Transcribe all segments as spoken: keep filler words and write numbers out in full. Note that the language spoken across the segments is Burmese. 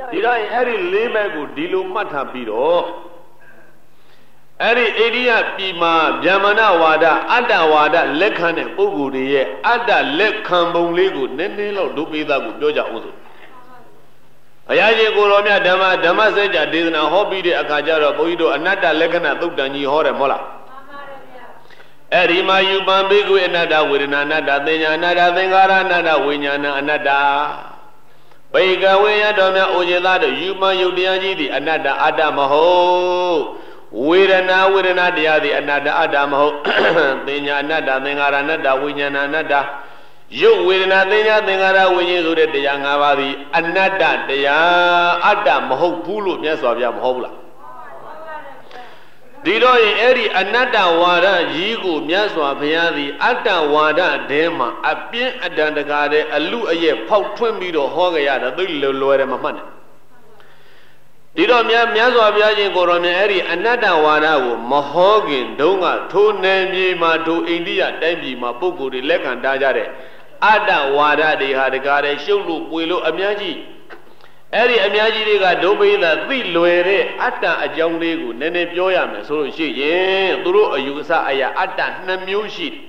ဒီတော့အဲ့ဒီလေးဘက်ကိုဒီလိုမှတ်ထားပြီးတော့အဲ့ဒီအိန္ဒိယပြည်မှာဗျာမဏဝါဒအတ္တဝါဒလက်ခံတဲ့ပုဂ္ဂိုလ်တွေရဲ့အတ္တလက်ခံပုံလေးကိုနည်းနည်းလောက်ဒုပိသားကိုပြောကြအောင်ဆိုဘုရားရှင်ကိုတော်မြတ်ဓမ္မဓမ္မစကြာဒေသနာဟောပြီးတဲ့အခါကျတော့ဘုန်းကြီးတို့အနတ္တလက္ခဏာသုတ်တန်ကြီးဟောတယ်မဟုတ်လားအဲ့ဒီမှာယူပံဘိက္ခုအနတ္တဝေဒနာအနတ္တသင်ညာအနတ္တသင်္ခါရအနတ္တဝိညာဏအနတ္တဘိကဝေယတော်မြတ်အိုဇေသားတို့ယူပံယုတ်တရားကြီးသည်အနတ္တအတ္တမဟုတ်ဝေဒနာဝေဒနာတရားသည်အနတ္တအတ္တမဟုတ်သင်ညာအနတ္တသင်္ခါရအနတ္တဝိညာဏအနတ္တယုတ်ဝေဒနာသင်ညာသင်္ခါရဝိညာဉ်ဆိုတဲ့တရား၅ပါးသည်အနတ္တတရားအတ္တမဟုတ်ဘူးလို့မြတ်စွာဘုရားမဟုတ်ဘူးလားဒီတော့ရင်အဲ့ဒီအနတ္တဝါဒကြီးကိုမြတ်စွာဘုရားသည်အတ္တဝါဒတဲမှာအပြင်းအတန်တကာတဲ့အလူအရဲ့ဖောက်ထွင်းပြီးတော့ဟောကြရတာသိလွယ်လွယ်တယ်မမှတ်နဲ့ဒီတော့မြတ်မြတ်စွာဘုရားရှင်ကိုတော်မြတ်အဲ့ဒီအနတ္တဝါဒကိုမဟောခင်တုန်းကထိုနယ်မြေမှာထိုအိန္ဒိယတိုင်းပြည်မှာပုဂ္ဂိုလ်တွေလက်ခံထားကြတဲ့အတ္တဝါဒတွေဟာတကားတဲ့ရှုပ်လို့ပွေလို့အများကြီးအဲ့ဒီအများကြီးတွေကဒုပိသသိလွယ်တဲ့အတ္တအကြောင်းလေးကိုနည်းနည်းပြောရမယ်ဆိုလို့ရှိရင်သူတို့အယူအဆအရာအတ္တနှစ်မျိုးရှိတယ်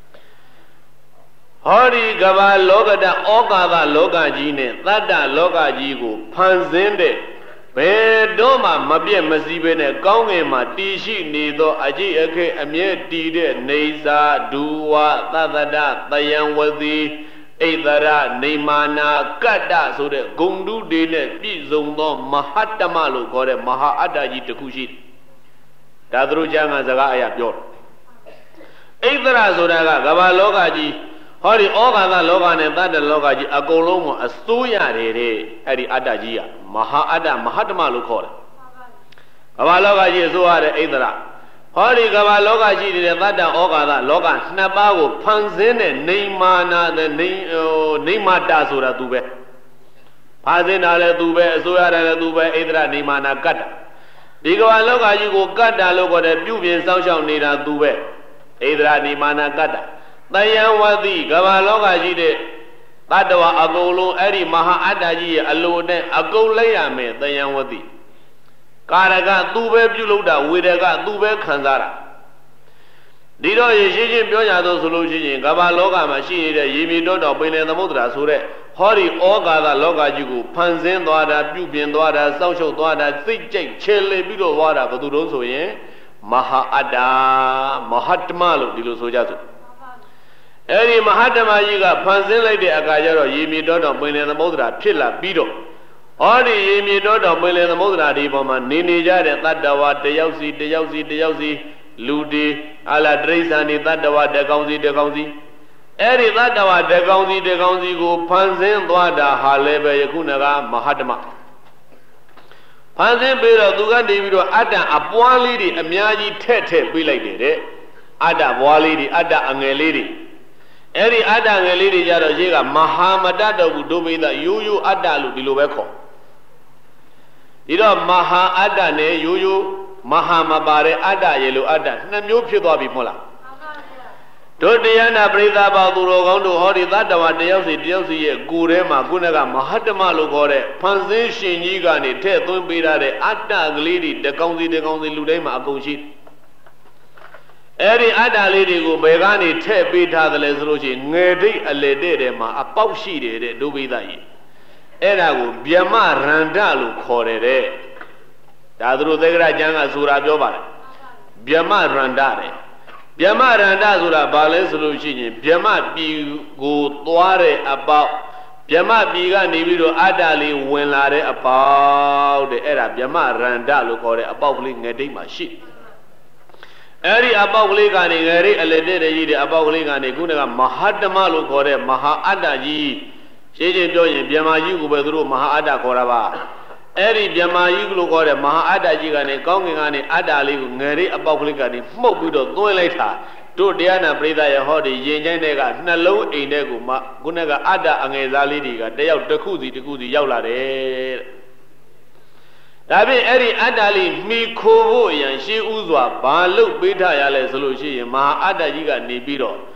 ဟောဒီကမ္ဘာလောကတဩကာသလောကကြီးနဲ့သတ္တလောကကြီးကိုဖန်ဆင်းတဲ့ဘယ်တော့မှမပြည့်မစည်းပဲနဲ့ကောင်းငင်မှာတည်ရှိနေသောအကြိအခဲအမြဲတည်တဲ့နေစာဒူဝသတ္တတတယံဝတိဣဒရနေမာနာကတ္တဆိုတဲ့ဂုံတုတွေနဲ့ပြည့်စုံသောမဟာတ္တမလို့ခေါ်တဲ့မဟာအတ္တကြီးတစ်ခုရှိတယ်ဒါသူတို့ကျမ်းဂန်စကားအရာပြောတယ်ဣဒရဆိုတာကကမ္ဘာလောကကြီးဟောဒီဩဃာသလောကနဲ့တတ္တလောကကြီးအကုန်လုံးကိုအစိုးရတယ်တဲ့အဲ့ဒီအတ္တကြီးကမဟာအတ္တမဟာတ္တမလို့ခေါ်တယ်ကမ္ဘာလောကကြီးအစိုးရတဲ့ဣဒရဟောဒီကမ္ဘာလောကကြီးတဲ့တတ္တဩဃာသလောကနှစ်ပါးကိုဖန်ဆင်းတဲ့နေမာနာတဲ့နေနေမာတာဆိုတာသူပဲဖန်ဆင်းတာလည်းသူပဲအစိုးရတာလည်းသူပဲဣဒရနေမာနာကတ္တဒီကမ္ဘာလောကကြီးကိုကတ္တလို့ခေါ်တဲ့ပြုပြင်စောင့်ရှောက်နေတာသူပဲဣဒရနေမာနာကတ္တတယံဝတိကမ္ဘာလောကကြီးတဲ့တတ္တဝအကုန်လုံးအဲ့ဒီမဟာအတ္တကြီးရဲ့အလိုနဲ့အကုန်လိုက်ရမယ်တယံဝတိကာရကသူပဲပြုလုပ်တာဝေဒကသူပဲခံစားတာဒီတော့ရရှိချင်းပြောကြသောဆိုလို့ရှိရင်ကမ္ဘာလောကမှာရှိနေတဲ့ရေမြေတောတော်ပင်လယ်သမုဒ္ဒရာဆိုတဲ့ဟောဒီဩကာသလောကကြီးကိုဖန်ဆင်းသွားတာပြုပြင်သွားတာစောင့်ရှုပ်သွားတာသိကြိတ်ချေလေပြီးတော့သွားတာဘယ်သူတုံးဆိုရင်မဟာအတ္တမဟာတ္တမလို့ဒီလိုဆိုကြစို့အဲ့ဒီမဟာတ္တမကြီးကဖန်ဆင်းလိုက်တဲ့အခါကျတော့ရေမြေတောတော်ပင်လယ်သမုဒ္ဒရာဖြစ်လာပြီးတော့ဟောဒီရေမြေတောတော်ပင်လယ်သမုဒ္ဒရာဒီပေါ်မှာနေနေကြတဲ့တတ္တဝါတယောက်စီတယောက်စီတယောက်စီလူတွေအလားတိရစ္ဆာန်တွေတတ္တဝါတကောင်စီတကောင်စီအဲ့ဒီတတ္တဝါတကောင်စီတကောင်စီကိုဖန်ဆင်းသွားတာဟာလည်းပဲယခုနကမဟာတ္တမဖန်ဆင်းပြီးတော့သူကနေပြီးတော့အတ္တအပွားလေးတွေအများကြီးထည့်ထည့်ပေးလိုက်တယ်တဲ့အတ္တဘွားလေးတွေအတ္တအငယ်လေးတွေအဲ့ဒီအတ္တငယ်လေးတွေကြတော့ရှိကမဟာမတ္တတော်ဘူးဒုပိသရိုးရိုးအတ္တလို့ဒီလိုပဲခေါ်ဒီတော့မဟာအတ္တနဲ့ရိုးရိုးမဟာမပါတဲ့အတ္တရေလိုအတ္တနှစ်မျိုးဖြစ်သွားပြီမဟုတ်လားတို့တရားနာပရိသတ်ပေါသူတော်ကောင်းတို့ဟောဒီသတ္တဝါတယောက်စီတယောက်စီရဲ့ကိုယ်ထဲမှာခုနကမဟာတ္တမလို့ခေါ်တဲ့ဖန်ဆင်းရှင်ကြီးကနေထည့်သွင်းပေးတဲ့အတ္တကလေးတွေတကောင်စီတကောင်စီလူတိုင်းမှာအကုန်ရှိအဲ့ဒီအတ္တလေးတွေကိုဘယ်ကနေထည့်ပေးထားသလဲဆိုလို့ရှိရင်ငယ်တိတ်အလေတဲ့တဲ့မှာအပေါက်ရှိတယ်တဲ့ဒုပိသကြီးအဲ့ဒါကိုဗျမရန္တလို့ခေါ်တယ်တဲ့ဒါသူတို့သက္ကရာကျမ်းကဆိုတာပြောပါတယ်ဗျမရန္တတဲ့ဗျမရန္တဆိုတာဘာလဲဆိုလို့ရှိရင်ဗျမပြည်ကိုသွားတဲ့အပေါက်ဗျမပြည်ကနေပြီးတော့အတ္တလေးဝင်လာတဲ့အပေါက်တဲ့အဲ့ဒါဗျမရန္တလို့ခေါ်တဲ့အပေါက်ကလေးငယ်တိတ်မှာရှိအဲ့ဒီအပေါက်ကလေးကနေငယ်ရိအလေတဲ့ကြီးတဲ့အပေါက်ကလေးကနေခုနကမဟာတ္တမလို့ခေါ်တဲ့မဟာအတ္တကြီးရှင်းရှင်းပြောရင်ဗျမကြီးကိုပဲသူတို့မဟာအတ္တခေါ်တာပါအဲ့ဒီဗျမကြီးလို့ခေါ်တဲ့မဟာအတ္တကြီးကနေကောင်းကင်ကနေအတ္တလေးကိုငယ်ရိအပေါက်ကလေးကနေမှုတ်ပြီးတော့သွင်းလိုက်တာတို့တရားနာပရိသတ်ရဟောဒီရင်ချိုင်းတဲ့ကနှလုံးအိမ်တဲ့ကိုမှခုနကအတ္တအငယ်သားလေးတွေကတယောက်တစ်ခုစီတစ်ခုစီရောက်လာတယ်ဒါဖြင့်အဲ့ဒီအတ္တလေးမိခိုဖို့ရန်ရှေးဥစွာဘာလို့ပေးထားရလဲဆိုလို့ရှိရင်မဟာအတ္တကြီးကနေပြီးတော့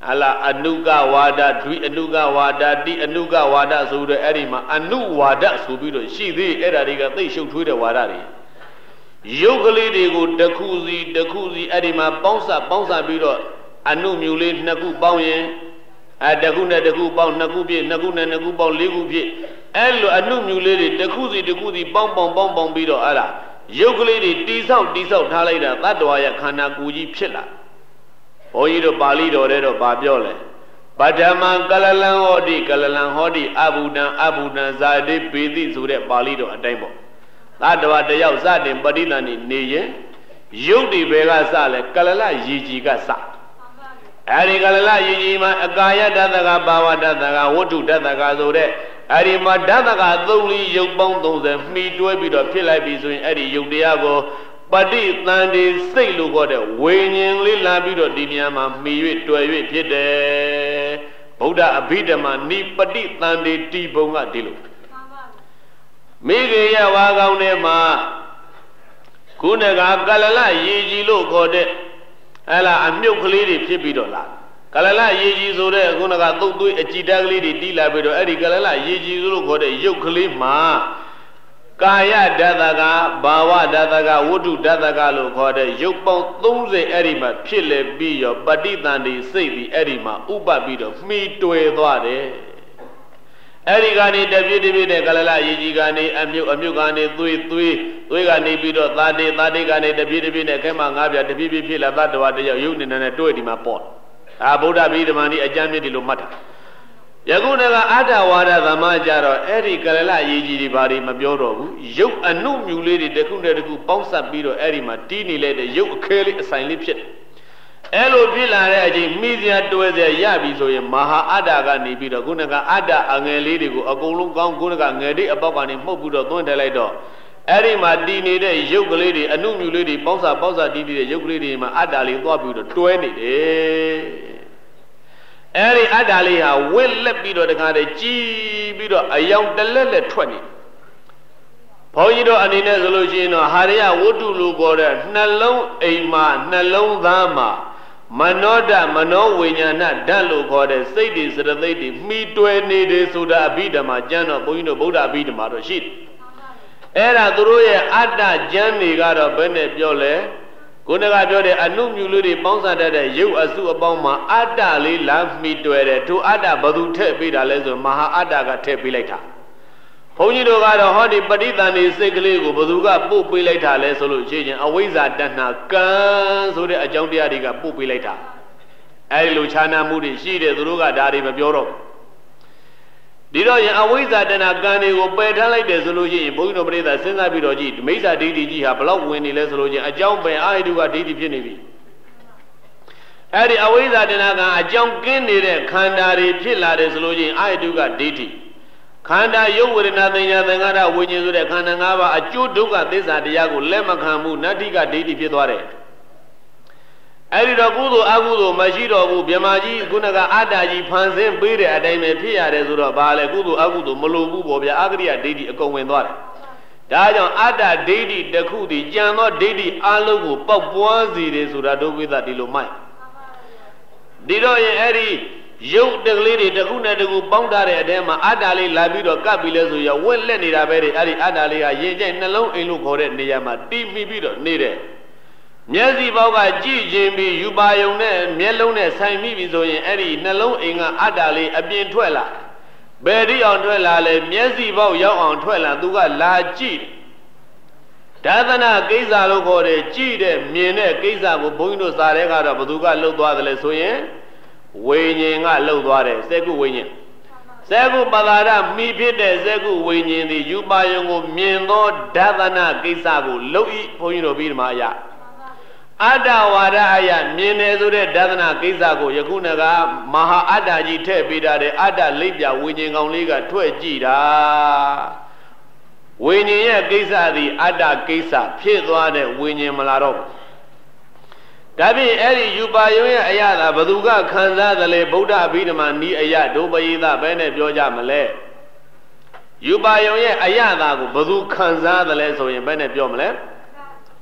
အလားအနုကဝါဒဒွိအနုကဝါဒတိအနုကဝါဒဆိုတော့အဲ့ဒီမှာအနုဝါဒဆိုပြီးတော့ရှိသေးအဲ့ဒါတွေကသိရှုပ်ထွေးတဲ့ဝါဒတွေရုပ်ကလေးတွေကိုတစ်ခုစီတစ်ခုစီအဲ့ဒီမှာပေါင်းစပ်ပေါင်းစပ်ပြီးတော့အနုမြူလေးနှစ်ခုပေါင်းရင်အဲတစ်ခုနဲ့တစ်ခုပေါင်းနှစ်ခုပြည့်နှစ်ခုနဲ့နှစ်ခုပေါင်းလေးခုပြည့်အဲ့လိုအနုမြူလေးတွေတစ်ခုစီတစ်ခုစီပေါင်းပေါင်းပေါင်းပေါင်းပြီးတော့အဲ့ဒါရုပ်ကလေးတွေတိဆောက်တိဆောက်ထားလိုက်တာတတ္တဝါရဲ့ခန္ဓာကိုယ်ကြီးဖြစ်လာဘုန်းကြီးတို့ပါဠိတော်ထဲတော့ဗာပြောလဲပဋ္ဌမံကလလံဟောတိကလလံဟောတိအဘုဒ္ဓံအဘုဒ္ဓံဇာတိပေတိဆိုတဲ့ပါဠိတော်အတိုင်းပေါ့သတ္တဝါတယောက်စတင်ပဋိသန္ဓေနေရင်ရုပ်တွေဘယ်ကစလဲကလလရည်ကြီးကစအဲဒီကလလရည်ကြီးမှာအကာယဓာတကဘာဝဓာတကဝတ္ထုဓာတကဆိုတဲ့အဲဒီမှာဓာတကသုံးလီရုပ်ပေါင်းသုံးဆယ်မှီတွဲပြီးတော့ဖြစ်လိုက်ပြီဆိုရင်အဲ့ဒီရုပ်တရားကိုပฏิသန္တိစိတ်လို့ခေါ်တဲ့ဝိညာဉ်လေးလာပြီးတော့ဒီနေရာမှာမှီ၍တွယ်၍ဖြစ်တယ်ဗုဒ္ဓအဘိဓမ္မာနိပฏิသန္တိတိဘုံကဒီလိုမိခေယဝါကောင်းထဲမှာခုနကကလလရေကြီးလို့ခေါ်တဲ့ဟဲ့လားအမြုပ်ကလေးတွေဖြစ်ပြီးတော့လားကလလရေကြီးဆိုတဲ့ခုနကသုတ်သွေးအကြည်တက်ကလေးတွေတီးလာပြီးတော့အဲ့ဒီကလလရေကြီးလို့ခေါ်တဲ့ရုပ်ကလေးမှာကာယဓာတကဘာဝဓာတကဝတ္ထုဓာတကလို့ခေါ်တဲ့ရုပ်ပေါင်းသုံးဆယ်အဲ့ဒီမှာဖြစ်လေပြီးရောပฏิသန္ဓေစိတ်ပြီးအဲ့ဒီမှာဥပပြီးတော့မှီတွယ်သွားတယ်အဲ့ဒီကနေတပြည့်တပြည့်နဲ့ကလလရေကြီးကနေအမြုပ်အမြုပ်ကနေသွေးသွေးသွေးကနေပြီးတော့သာတေသာတေကနေတပြည့်တပြည့်နဲ့ခဲမှာငါးပြတပြည့်ပြည့်ဖြစ်လာသတ္တဝါတယောက်ရုပ်နေနဲ့တွေ့ဒီမှာပေါ့အာဗုဒ္ဓဗိဓမ္မာနိအကျမ်းမြင့်ဒီလိုမှတ်တာယခုတကအတ္တဝါဒသမားကြတော့အဲ့ဒီကလလရေကြီးတွေဘာတွေမပြောတော့ဘူးရုပ်အနုမြူလေးတွေတစ်ခုနဲ့တစ်ခုပေါင်းစပ်ပြီးတော့အဲ့ဒီမှာတီးနေလိုက်တဲ့ရုပ်အခဲလေးအဆိုင်လေးဖြစ်တယ်အဲ့လိုဖြစ်လာတဲ့အချိန်မိစရာတွဲစရာရပြီဆိုရင်မဟာအတ္တကနေပြီးတော့ခုနကအတ္တအငယ်လေးတွေကိုအကုန်လုံးကောင်းခုနကငယ်လေးအပေါက်ကနေမှုတ်ပြီးတော့သွင်းထည့်လိုက်တော့အဲ့ဒီမှာတီးနေတဲ့ရုပ်ကလေးတွေအနုမြူလေးတွေပေါင်းစပ်ပေါင်းစပ်တီးနေတဲ့ရုပ်ကလေးတွေမှာအတ္တလေးသွားပြီးတော့တွဲနေတယ်အဲ့ဒီအတ္တလေးဟာဝက်လက်ပြီးတော့တခါတည်းကြီးပြီးတော့အယောင်တလက်လက်ထွက်နေဘုန်းကြီးတို့အနေနဲ့ဆိုလို့ရှိရင်တော့ဟာရယဝတ္ထုလို့ခေါ်တဲ့နှလုံးအိမ်မှာနှလုံးသားမှာမနောဓမနောဝိညာဏဓာတ်လို့ခေါ်တဲ့စိတ်တွေစရသိတ်တွေမှီတွယ်နေတယ်ဆိုတာအဘိဓမ္မာကျမ်းတော့ဘုန်းကြီးတို့ဗုဒ္ဓအဘိဓမ္မာတော့ရှိတယ်အဲ့ဒါသူတို့ရဲ့အတ္တကျမ်းတွေကတော့ဘယ်နဲ့ပြောလဲခုနကပြောတဲ့အနုမြူလေးတွေပေါင်းစပ်တတ်တဲ့ရုပ်အစုအပေါင်းမှာအတ္တလေးလာမှီတွယ်တယ်သူအတ္တဘသူထည့်ပေးတာလဲဆိုမဟာအတ္တကထည့်ပေးလိုက်တာဘုန်းကြီးတို့ကတော့ဟောဒီပဋိသန္ဓေစိတ်ကလေးကိုဘသူကပို့ပေးလိုက်တာလဲဆိုလို့ရှိရင်အဝိဇ္ဇာတဏ္ဍကံဆိုတဲ့အကြောင်းတရားတွေကပို့ပေးလိုက်တာအဲဒီလိုခြားနာမှုတွေရှိတယ်သူတို့ကဒါတွေမပြောတော့ဘူးဒီတော့ရင်အဝိဇ္ဇာတဏ္ဍကံတွေကိုပယ်ထားလိုက်တယ်ဆိုလို့ရှိရင်ဘုန်းကြီးတို့ပြိဿစဉ်းစားပြီးတော့ကြည့်မိစ္ဆာဒိဋ္ဌိကြီးဟာဘလောက်ဝင်နေလဲဆိုလို့ချင်းအကြောင်းပယ်အာဟိတုကဒိဋ္ဌိဖြစ်နေပြီအဲ့ဒီအဝိဇ္ဇာတဏ္ဍကံအကြောင်းကင်းနေတဲ့ခန္ဓာတွေဖြစ်လာတယ်ဆိုလို့ချင်းအာဟိတုကဒိဋ္ဌိခန္ဓာယုတ်ဝေဒနာသင်ညာသင်္ခါရဝိညာဉ်ဆိုတဲ့ခန္ဓာ၅ပါးအကျိုးဒုက္ခသစ္စာတရားကိုလက်မခံမှုနတ္ထိကဒိဋ္ဌိဖြစ်သွားတယ်အဲ့ဒီတော့ကုသိုလ်အကုသိုလ်မရှိတော့ဘူးမြမကြီးခုနကအတ္တကြီးဖန်ဆင်းပေးတဲ့အတိုင်းပဲဖြစ်ရတယ်ဆိုတော့ဘာလဲကုသိုလ်အကုသိုလ်မလိုဘူးပေါ့ဗျာအကရိယဒိဋ္ဌိအကုန်ဝင်သွားတယ်ဒါကြောင့်အတ္တဒိဋ္ဌိတစ်ခုတည်းကြံသောဒိဋ္ဌိအလုံးကိုပေါက်ပွားစေတယ်ဆိုတာဒုဝိသဒီလိုမှတ်ဒီတော့ရင်အဲ့ဒီရုပ်တကလေးတွေတစ်ခုနဲ့တစ်ခုပေါင်းထားတဲ့အထဲမှာအတ္တလေးလာပြီးတော့ကပ်ပြီးလဲဆိုရဝက်လက်နေတာပဲအဲ့ဒီအတ္တလေးကရင်ကျိုက်နှလုံးအိမ်လို့ခေါ်တဲ့နေရာမှာတီးမိပြီးတော့နေတဲ့မျက်စိပေါက်ကကြည့်ခြင်းပြီးယူပါယုံနဲ့မျက်လုံးနဲ့ဆိုင်မိပြီဆိုရင်အဲ့ဒီနှလုံးအိမ်ကအတ္တလေးအပြင်ထွက်လာဘယ်ဒီအောင်ထွက်လာလဲမျက်စိပေါက်ရောက်အောင်ထွက်လာသူကလာကြည့်ဒါသနာကိစ္စလို့ခေါ်တယ်ကြည့်တဲ့မြင်တဲ့ကိစ္စကိုဘုန်းကြီးတို့စာထဲကတော့ဘသူကလှုပ်သွားတယ်လဲဆိုရင်ဝိညာဉ်ကလှုပ်သွားတယ်စက္ကုဝိညာဉ်စက္ကုပဒါရမိဖြစ်တဲ့စက္ကုဝိညာဉ်သည်ယူပါယုံကိုမြင်သောဒါသနာကိစ္စကိုလှုပ်ဤဘုန်းကြီးတို့ပြီးဒီမှာအရာအတ္တဝါဒအယမြင်တယ်ဆိုတဲ့ဒါသနာကိစ္စကိုယခုနကမဟာအတ္တကြီးထည့်ပေးတာတဲ့အတ္တလိပ်ပြဝိညာဉ်ကောင်လေးကထွက်ကြည့်တာဝိညာဉ်ရဲ့ကိစ္စသည်အတ္တကိစ္စဖြစ်သွားတဲ့ဝိညာဉ်မလာတော့ဘူးဒါဖြင့်အဲ့ဒီယူပါယုံရဲ့အရာသာဘသူကခံစားသလဲဗုဒ္ဓအဘိဓမ္မာနီးအရာဒုပယိသဘယ်နဲ့ပြောကြမလဲယူပါယုံရဲ့အရာသာကိုဘသူခံစားသလဲဆိုရင်ဘယ်နဲ့ပြောမလဲ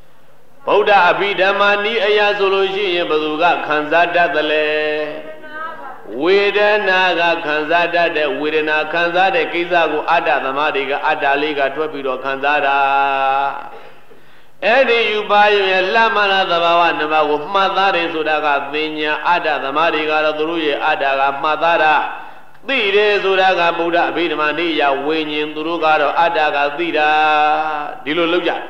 ဗုဒ္ဓအဘိဓမ္မာနီးအရာဆိုလို့ရှိရင်ဘသူကခံစားတတ်သလဲဝေဒနာကခံစားတတ်တဲ့ဝေဒနာခံစားတဲ့ကိစ္စကိုအတ္တသမားတွေကအတ္တလေးကထွက်ပြီးတော့ခံစားတာအဲ့ဒီယူပါရဲ့လမ္မနာသဘာဝနမကိုမှတ်သားတယ်ဆိုတာကပညာအတ္တသမားတွေကတော့သူတို့ရဲ့အတ္တကမှတ်သားတာသိတယ်ဆိုတာကဗုဒ္ဓအဘိဓမ္မာနိယဝိညာဉ်သူတို့ကတော့အတ္တကသိတာဒီလိုလုပ်ကြ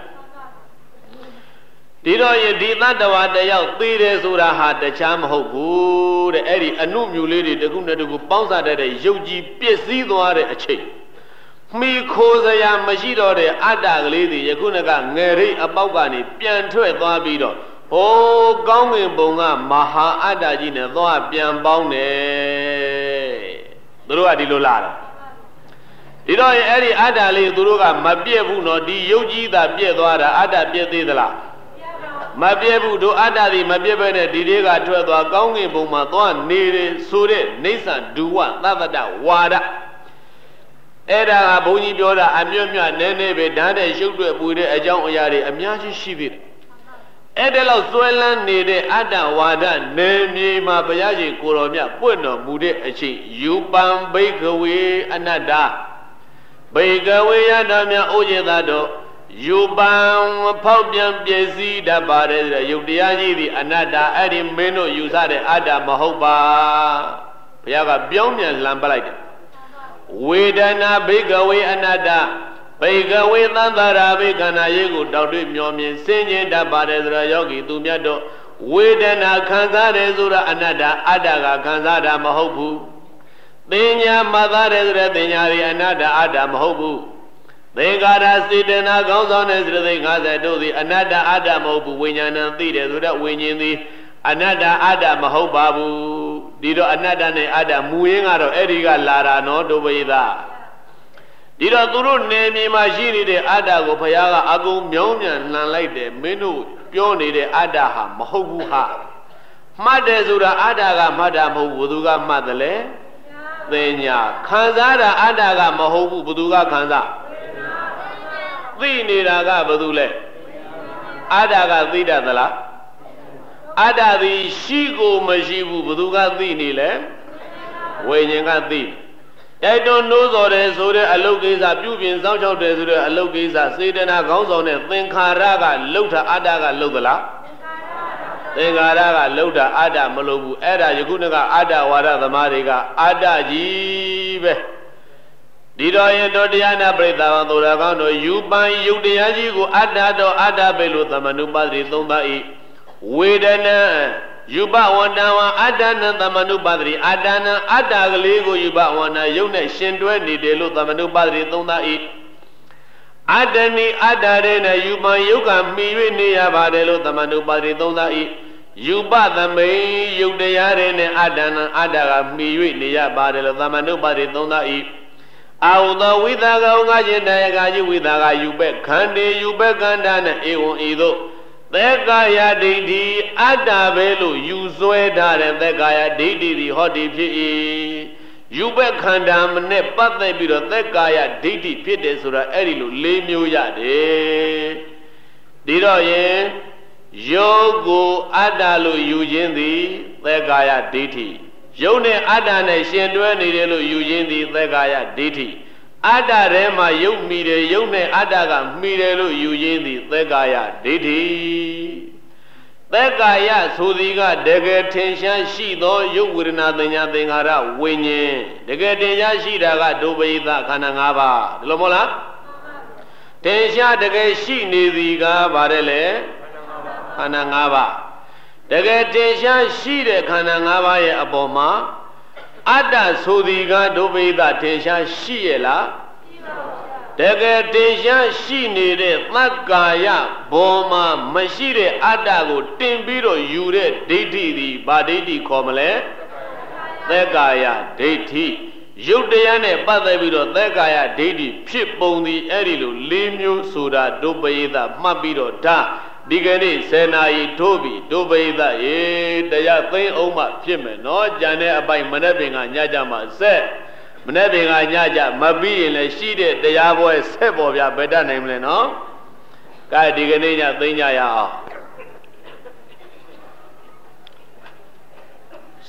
ဒီတော့ယဒီသတ္တဝါတယောက်သိတယ်ဆိုတာဟာတခြားမဟုတ်ဘူးတဲ့အဲ့ဒီအနုမြူလေးတွေတခုနဲ့တခုပေါင်းစားတတ်တဲ့ရုပ်ကြီးပျက်စီးသွားတဲ့အချိန်မိခိုးစရာမရှိတော့တဲ့အတ္တကလေးတွေယခုနကငယ်ရိပ်အပေါက်ကနေပြန်ထွက်သွားပြီးတော့ဟိုးကောင်းငင်ပုံကမဟာအတ္တကြီးနဲ့သွားပြန်ပေါင်းတယ်သူတို့ကဒီလိုလာတယ်ဒီတော့အဲ့ဒီအတ္တလေးသူတို့ကမပြည့်ဘူးနော်ဒီရုပ်ကြီးသာပြည့်သွားတာအတ္တပြည့်သေးသလားမပြည့်ဘူးတို့အတ္တသည်မပြည့်ပဲနဲ့ဒီတွေကထွက်သွားကောင်းကင်ဘုံမှာသွားနေတယ်ဆိုတဲ့နေဆံဒုဝသဗ္ဗတဝါဒအဲ့ဒါကဘုန်းကြီးပြောတာအမြတ်မြတ်နည်းနည်းပဲဓာတ်တဲ့ရုပ်တွေပူတဲ့အကြောင်းအရာတွေအများကြီးရှိသေးတယ်အဲ့ဒါလောက်စွဲလန်းနေတဲ့အတ္တဝါဒနေမြေမှာဘုရားရှင်ကိုတော်မြတ်ပွင့်တော်မူတဲ့အချိန်ယူပံဘိကဝေအနတ္တဘိကဝေယတော်မြတ်ဩဇေသတော်ယူပံဖောက်ပြန်ပြည့်စည်တတ်ပါတယ်တဲ့ယုတ်တရားကြီးသည်အနတ္တအဲ့ဒီမင်းတို့ယူဆတဲ့အတ္တမဟုတ်ပါဘုရားကပြောင်းပြန်လှန်ပလိုက်တယ်ဝေဒနာဘိကဝေအနတ္တဘိကဝေသံသာရာဘိခန္ဓာရေးကိုတောက်တွေ့မျောမြင်စင်ကျင်တတ်ပါတယ်ဆိုတော့ယောဂီသူမြတ်တို့ဝေဒနာခံစားတယ်ဆိုတာအနတ္တအတ္တကခံစားတာမဟုတ်ဘူးသင်ညာမှတ်သားတယ်ဆိုတဲ့သင်ညာတွေအနတ္တအတ္တမဟုတ်ဘူးသင်္ကာရစေတနာကောင်းဆောင်တဲ့စေတသိက်၅၀တို့သည်အနတ္တအတ္တမဟုတ်ဘူးဝိညာဏံသိတယ်ဆိုတဲ့ဝိညာဉ်သည်အနတ္တအတ္တမဟုတ်ပါဘူးဒီတော့အနတ္တနဲ့အတ္တမူရင်းကတော့အဲ့ဒီကလာတာနော်ဒုပိသဒီတော့သူတို့နေမြေမှာရှိနေတဲ့အတ္တကိုဘုရားကအကုန်မြောင်းမြန်လှန်လိုက်တယ်မင်းတို့ပြောနေတဲ့အတ္တဟာမဟုတ်ဘူးဟာမှတ်တယ်ဆိုတာအတ္တကမှတ်တာမဟုတ်ဘူးဘသူကမှတ်တယ်လေသင်ညာခံစားတာအတ္တကမဟုတ်ဘူးဘသူကခံစားသိနေတာကဘသူလဲအတ္တကသိတတ်သလားအတ္တသည်ရှိကိုမရှိဘူးဘသူကသိနေလဲဝိညာဉ်ကသိတိုက်တွန်းနှိုးဆော်တယ်ဆိုတဲ့အလုတ်ကိစ္စပြုပြင်စောင့်ရှောက်တယ်ဆိုတဲ့အလုတ်ကိစ္စစေတနာကောင်းဆောင်တဲ့သင်္ခါရကလှုပ်တာအတ္တကလှုပ်သလားသင်္ခါရကလှုပ်တာအတ္တမလှုပ်ဘူးအဲ့ဒါယခုနကအတ္တဝါဒသမားတွေကအတ္တကြီးပဲဒီတော်ရင်တော်တရားနာပရိသတ်သောတော်ကောင်းတို့ယူပန်ယုတ်တရားကြီးကိုအတ္တတော်အတ္တပဲလို့သမနုပါတိသုံးပါ၏ဝေဒနာယူပဝန္တဝအတ္တနံသမနုပါတိအတ္တနံအတ္တကလေးကိုယူပဝန္တယုတ်နဲ့ရှင်တွဲနေတယ်လို့သမနုပါတိသုံးပါ၏အတ္တနိအတ္တရဲနဲ့ယူပန်ယုတ်ကမှီ၍နေရပါတယ်လို့သမနုပါတိသုံးပါ၏ယူပသမိန်ယုတ်တရားရဲနဲ့အတ္တနံအတ္တကမှီ၍နေရပါတယ်လို့သမနုပါတိသုံးပါ၏အာဟုသောဝိသကောငါခြင်းတရားကကြီးဝိသကယူပဲခန္တေယူပဲခန္ဓာနဲ့ဧဝံဤသို့သက်ကာယဒိဋ္ဌိအတ္တပဲလို့ယူဆွဲထားတဲ့သက်ကာယဒိဋ္ဌိသည်ဟောဒီဖြစ်၏ယူပဲခန္ဓာနဲ့ပတ်သက်ပြီးတော့သက်ကာယဒိဋ္ဌိဖြစ်တယ်ဆိုတာအဲ့ဒီလို၄မျိုးရတယ်ဒီတော့ရင်ယောကိုအတ္တလို့ယူခြင်းသည်သက်ကာယဒိဋ္ဌိယုတ်နဲ့အတ္တနဲ့ရှင်တွဲနေတယ်လို့ယူရင်းသည်သက်ကာယဒိဋ္ဌိအတ္တထဲမှာယုတ်မိတယ်ယုတ်နဲ့အတ္တကမိတယ်လို့ယူရင်းသည်သက်ကာယဒိဋ္ဌိသက်ကာယဆိုသည်ကတကယ်ထင်ရှားရှိသောယုတ်ဝေဒနာသင်ညာသင်္ခါရဝိညာဉ်တကယ်ထင်ရှားရှိတာကဒုပိသခန္ဓာ၅ပါးဒီလိုမဟုတ်လားထင်ရှားတကယ်ရှိနေသည်ကပါတယ်လေခန္ဓာ၅ပါးတကယ်တင်ရှားရှိတဲ့ခန္ဓာ၅ပါးရဲ့အပေါ်မှာအတ္တဆိုသည်ကဒုပိသတင်ရှားရှိရဲ့လားတကယ်တင်ရှားရှိနေတဲ့သက္ကာယဘောမှာမရှိတဲ့အတ္တကိုတင်ပြီးတော့ယူတဲ့ဒိဋ္ဌိသည်ဗာဒိဋ္ဌိခေါ်မလဲသက္ကာယဒိဋ္ဌိယုတ်တရားနဲ့ပတ်သက်ပြီးတော့သက္ကာယဒိဋ္ဌိဖြစ်ပုံသည်အဲ့ဒီလို၄မျိုးဆိုတာဒုပိသမှတ်ပြီးတော့ဒါဒီကနေ့ဆယ်နာရီထိုးပြီးဒုပိသရေတရားသိမ်းအောင်မှဖြစ်မယ်နော်ကြံတဲ့အပိုင်မနေ့ပင်ကညကြမှာဆက်မနေ့ပင်ကညကြမပြီးရင်လည်းရှိတဲ့တရားပွဲဆက်ပေါ်ပြဘယ်တတ်နိုင်မလဲနော်ကဲဒီကနေ့ညသိမ်းကြရအောင်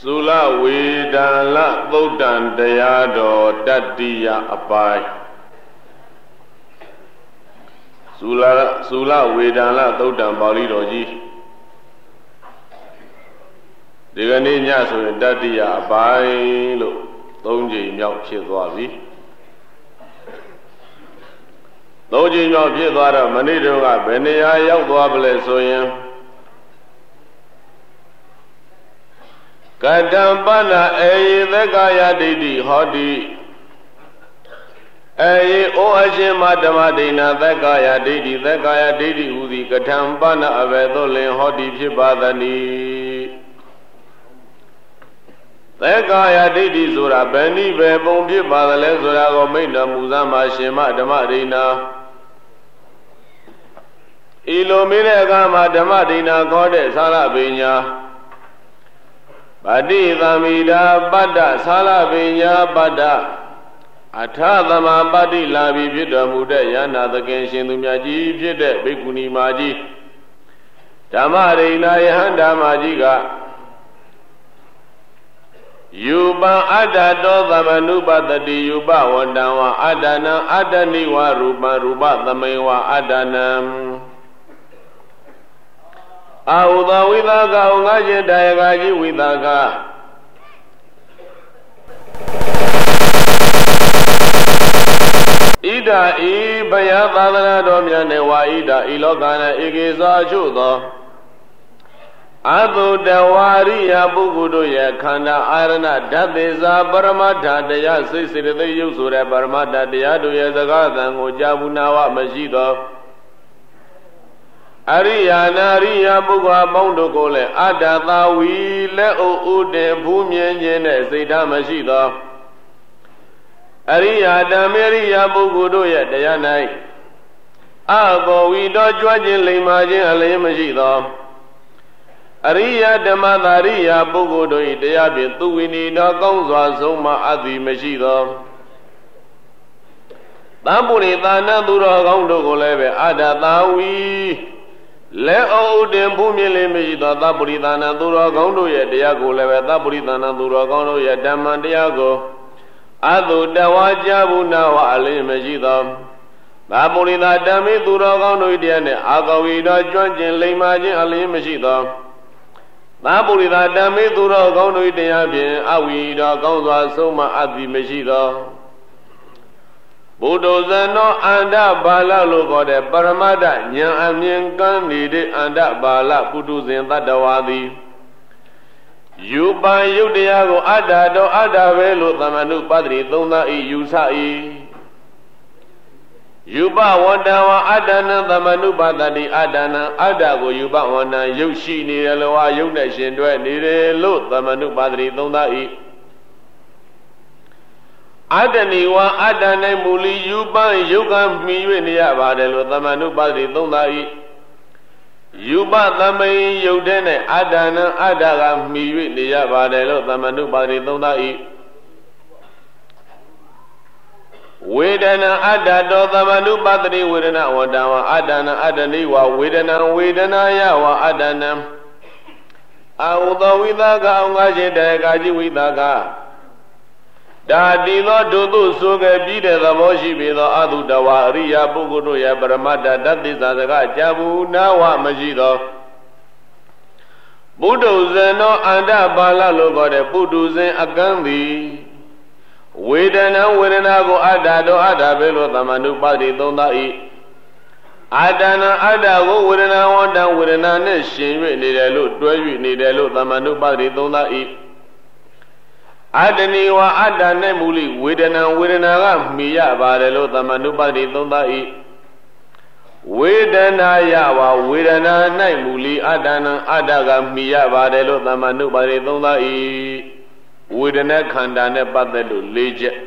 Sula Vedala Vodan Dayado Dadiya Apai Sula Sula Vedala Vodan Bali Roji Digani Nyaso Dadiya Apai Lo Tonji Myok Chidwavi Tonji Myok Chidwara Manidoga Benia Yakwable Soyan Kadampana Eye Vegaya Didi Hodi Eye O Ajima Damadina Vegaya Didi Vegaya Didi Udi Kadampana Avedolin Hodi Pibadani Vegaya Didi Zura Beni Vebon Pibadale Zura Gomina Muzama Shima Damadina Ilomine Gama Damadina Gode Salabinya Badi Damida Bada Salabinya Bada Atadama Badi Labi Pida Muda Yana the Genshin Dumaji Pida Bikuni Maji Tamarina Yahanda Majiga Yuba Ada Dodamanuba Dadi Yuba Wandawa Adana Adaniwa Ruba Ruba Damewa Adanam Auda Vidaga Ungaje Dayagaji Vidaga Ida I Bayadana Domiane Waida Ilogana Igiza Judo Adu Dawariya Bugudu Yakanda Arana Dadeza Baramata Daya Sisi the Yusura Baramata Diadu Yazagadan Ujabunawa Majido Ariya Nariya Bugwa Bondo Gole Adatawi Leo Ude Bumien Yene Zeta Mashida Ariya Damiriya Bugudu Yadayanai Ago we do Jwajin Limajin Ale Mashida Ariya Damadariya Bugudu Ideabi Tuwini da Gonzwa Zoma Adi Mashida Tamburi Dana Dura Gondo Golebe Adatawi Leo dem Bumile Mejida Taburidana Dura Gondo Ye Diago Leve Taburidana Dura Gondo Ye Daman Diago Adu Dawajabu Nawa Ali Mejida Taburida Dami Dura Gondo Diane Agawida Jwanjin Limajin Ali Mejida Taburida Dami Dura Gondo Diabin Awida Gonza Soma Adi Mejida Budozano anda bala logo de Paramada Nyan Amien Kandide anda bala Buduzin Tadawadi Yuba Yudiago Ada do Ada Velo Tamanu Padri Tona I Yusai Yuba Wandawa Adana Tamanu Padadi Adana Adago Yuba Wana Yoshi Nireloa Yuna Shindwe Nirelo Tamanu Padri Tona I Adani wa Adane Muli Yuba Yuga Miya Badelo Tamanu Padri Tondai Yuba Tamay Yudene Adana Adaga Miya Badelo Tamanu Padri Tondai Wedana Adado Tamanu Padri Wedana Wadawa Adana Adani wa Wedana Wedana Yawa Adana Auda Widaga Ungaje Dagaji Widaga Dadi lo dudu suge bide the moshi be the adu dawariya bugudu ya baramada dadi zaga jabu nawa majido Budu zeno anda bala logo de budu zen agandi Wedana wedana go adado adabelo tamanu padi tondai Adana adago wedana wanda wedana ne shinwe ni de lo dwewi ni de lo tamanu padi tondai Adani wa Adane Muli Wedana Wedana Miya Badelo Tamanu Padi Tondai Wedana Yawa Wedana Naimuli Adana Adaga Miya Badelo Tamanu Padi Tondai Wedana Kandane Badelo Leje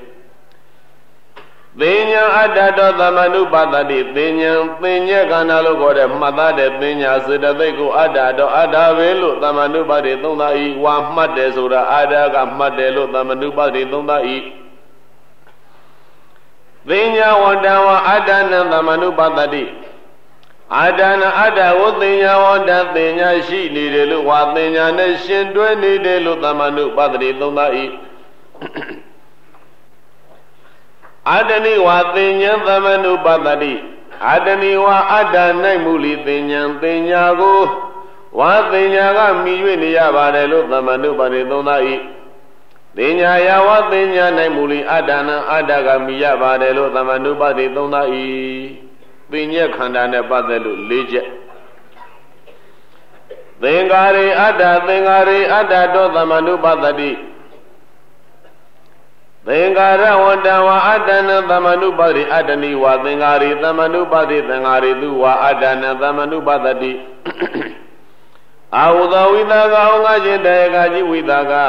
Denya Adado Tamanu Padadi Denya Denya Kanalo Gode Madade Denya Sidadego Adado Adavelo Tamanu Padi Tondai Wa Made Sura Adaga Madelo Tamanu Padi Tondai Denya Wandawa Adana Tamanu Padadi အာဒနာအတ္တကိုသင်ညာဝတ္တသင်ညာရှိနေတယ်လို့ဝါသင်ညာနဲ့ရှင်တွဲနေတယ်လို့သမဏုပတ္တိသုံးပါ၏အာတနိဝါသင်ညာသမဏုပတ္တိအာတနိဝါအတ္တ၌မူလီသင်ညာသင်ညာကိုဝါသင်ညာကမြည်၍နေရပါတယ်လို့သမဏုပတ္တိသုံးပါ၏သင်ညာယဝသင်ညာ၌မူလီအတ္တနံအတ္တကမြည်ရပါတယ်လို့သမဏုပတ္တိသုံးပါ၏သင်ညက်ခန္ဓာနဲ့ပတ်သက်လို့၄ချက်သင်္ကာရိအတ္တသင်္ကာရိအတ္တတောသမဏုပတ္တိသင်္ကာရဝတ္တဝါအတ္တနံသမဏုပတ္တိအတ္တနိဝါသင်္ကာရိသမဏုပတ္တိသင်္ကာရိသူဝါအတ္တနံသမဏုပတ္တိအာဟုသောဝိသကာဩငါရှင်တေကကြီးဝိသကာ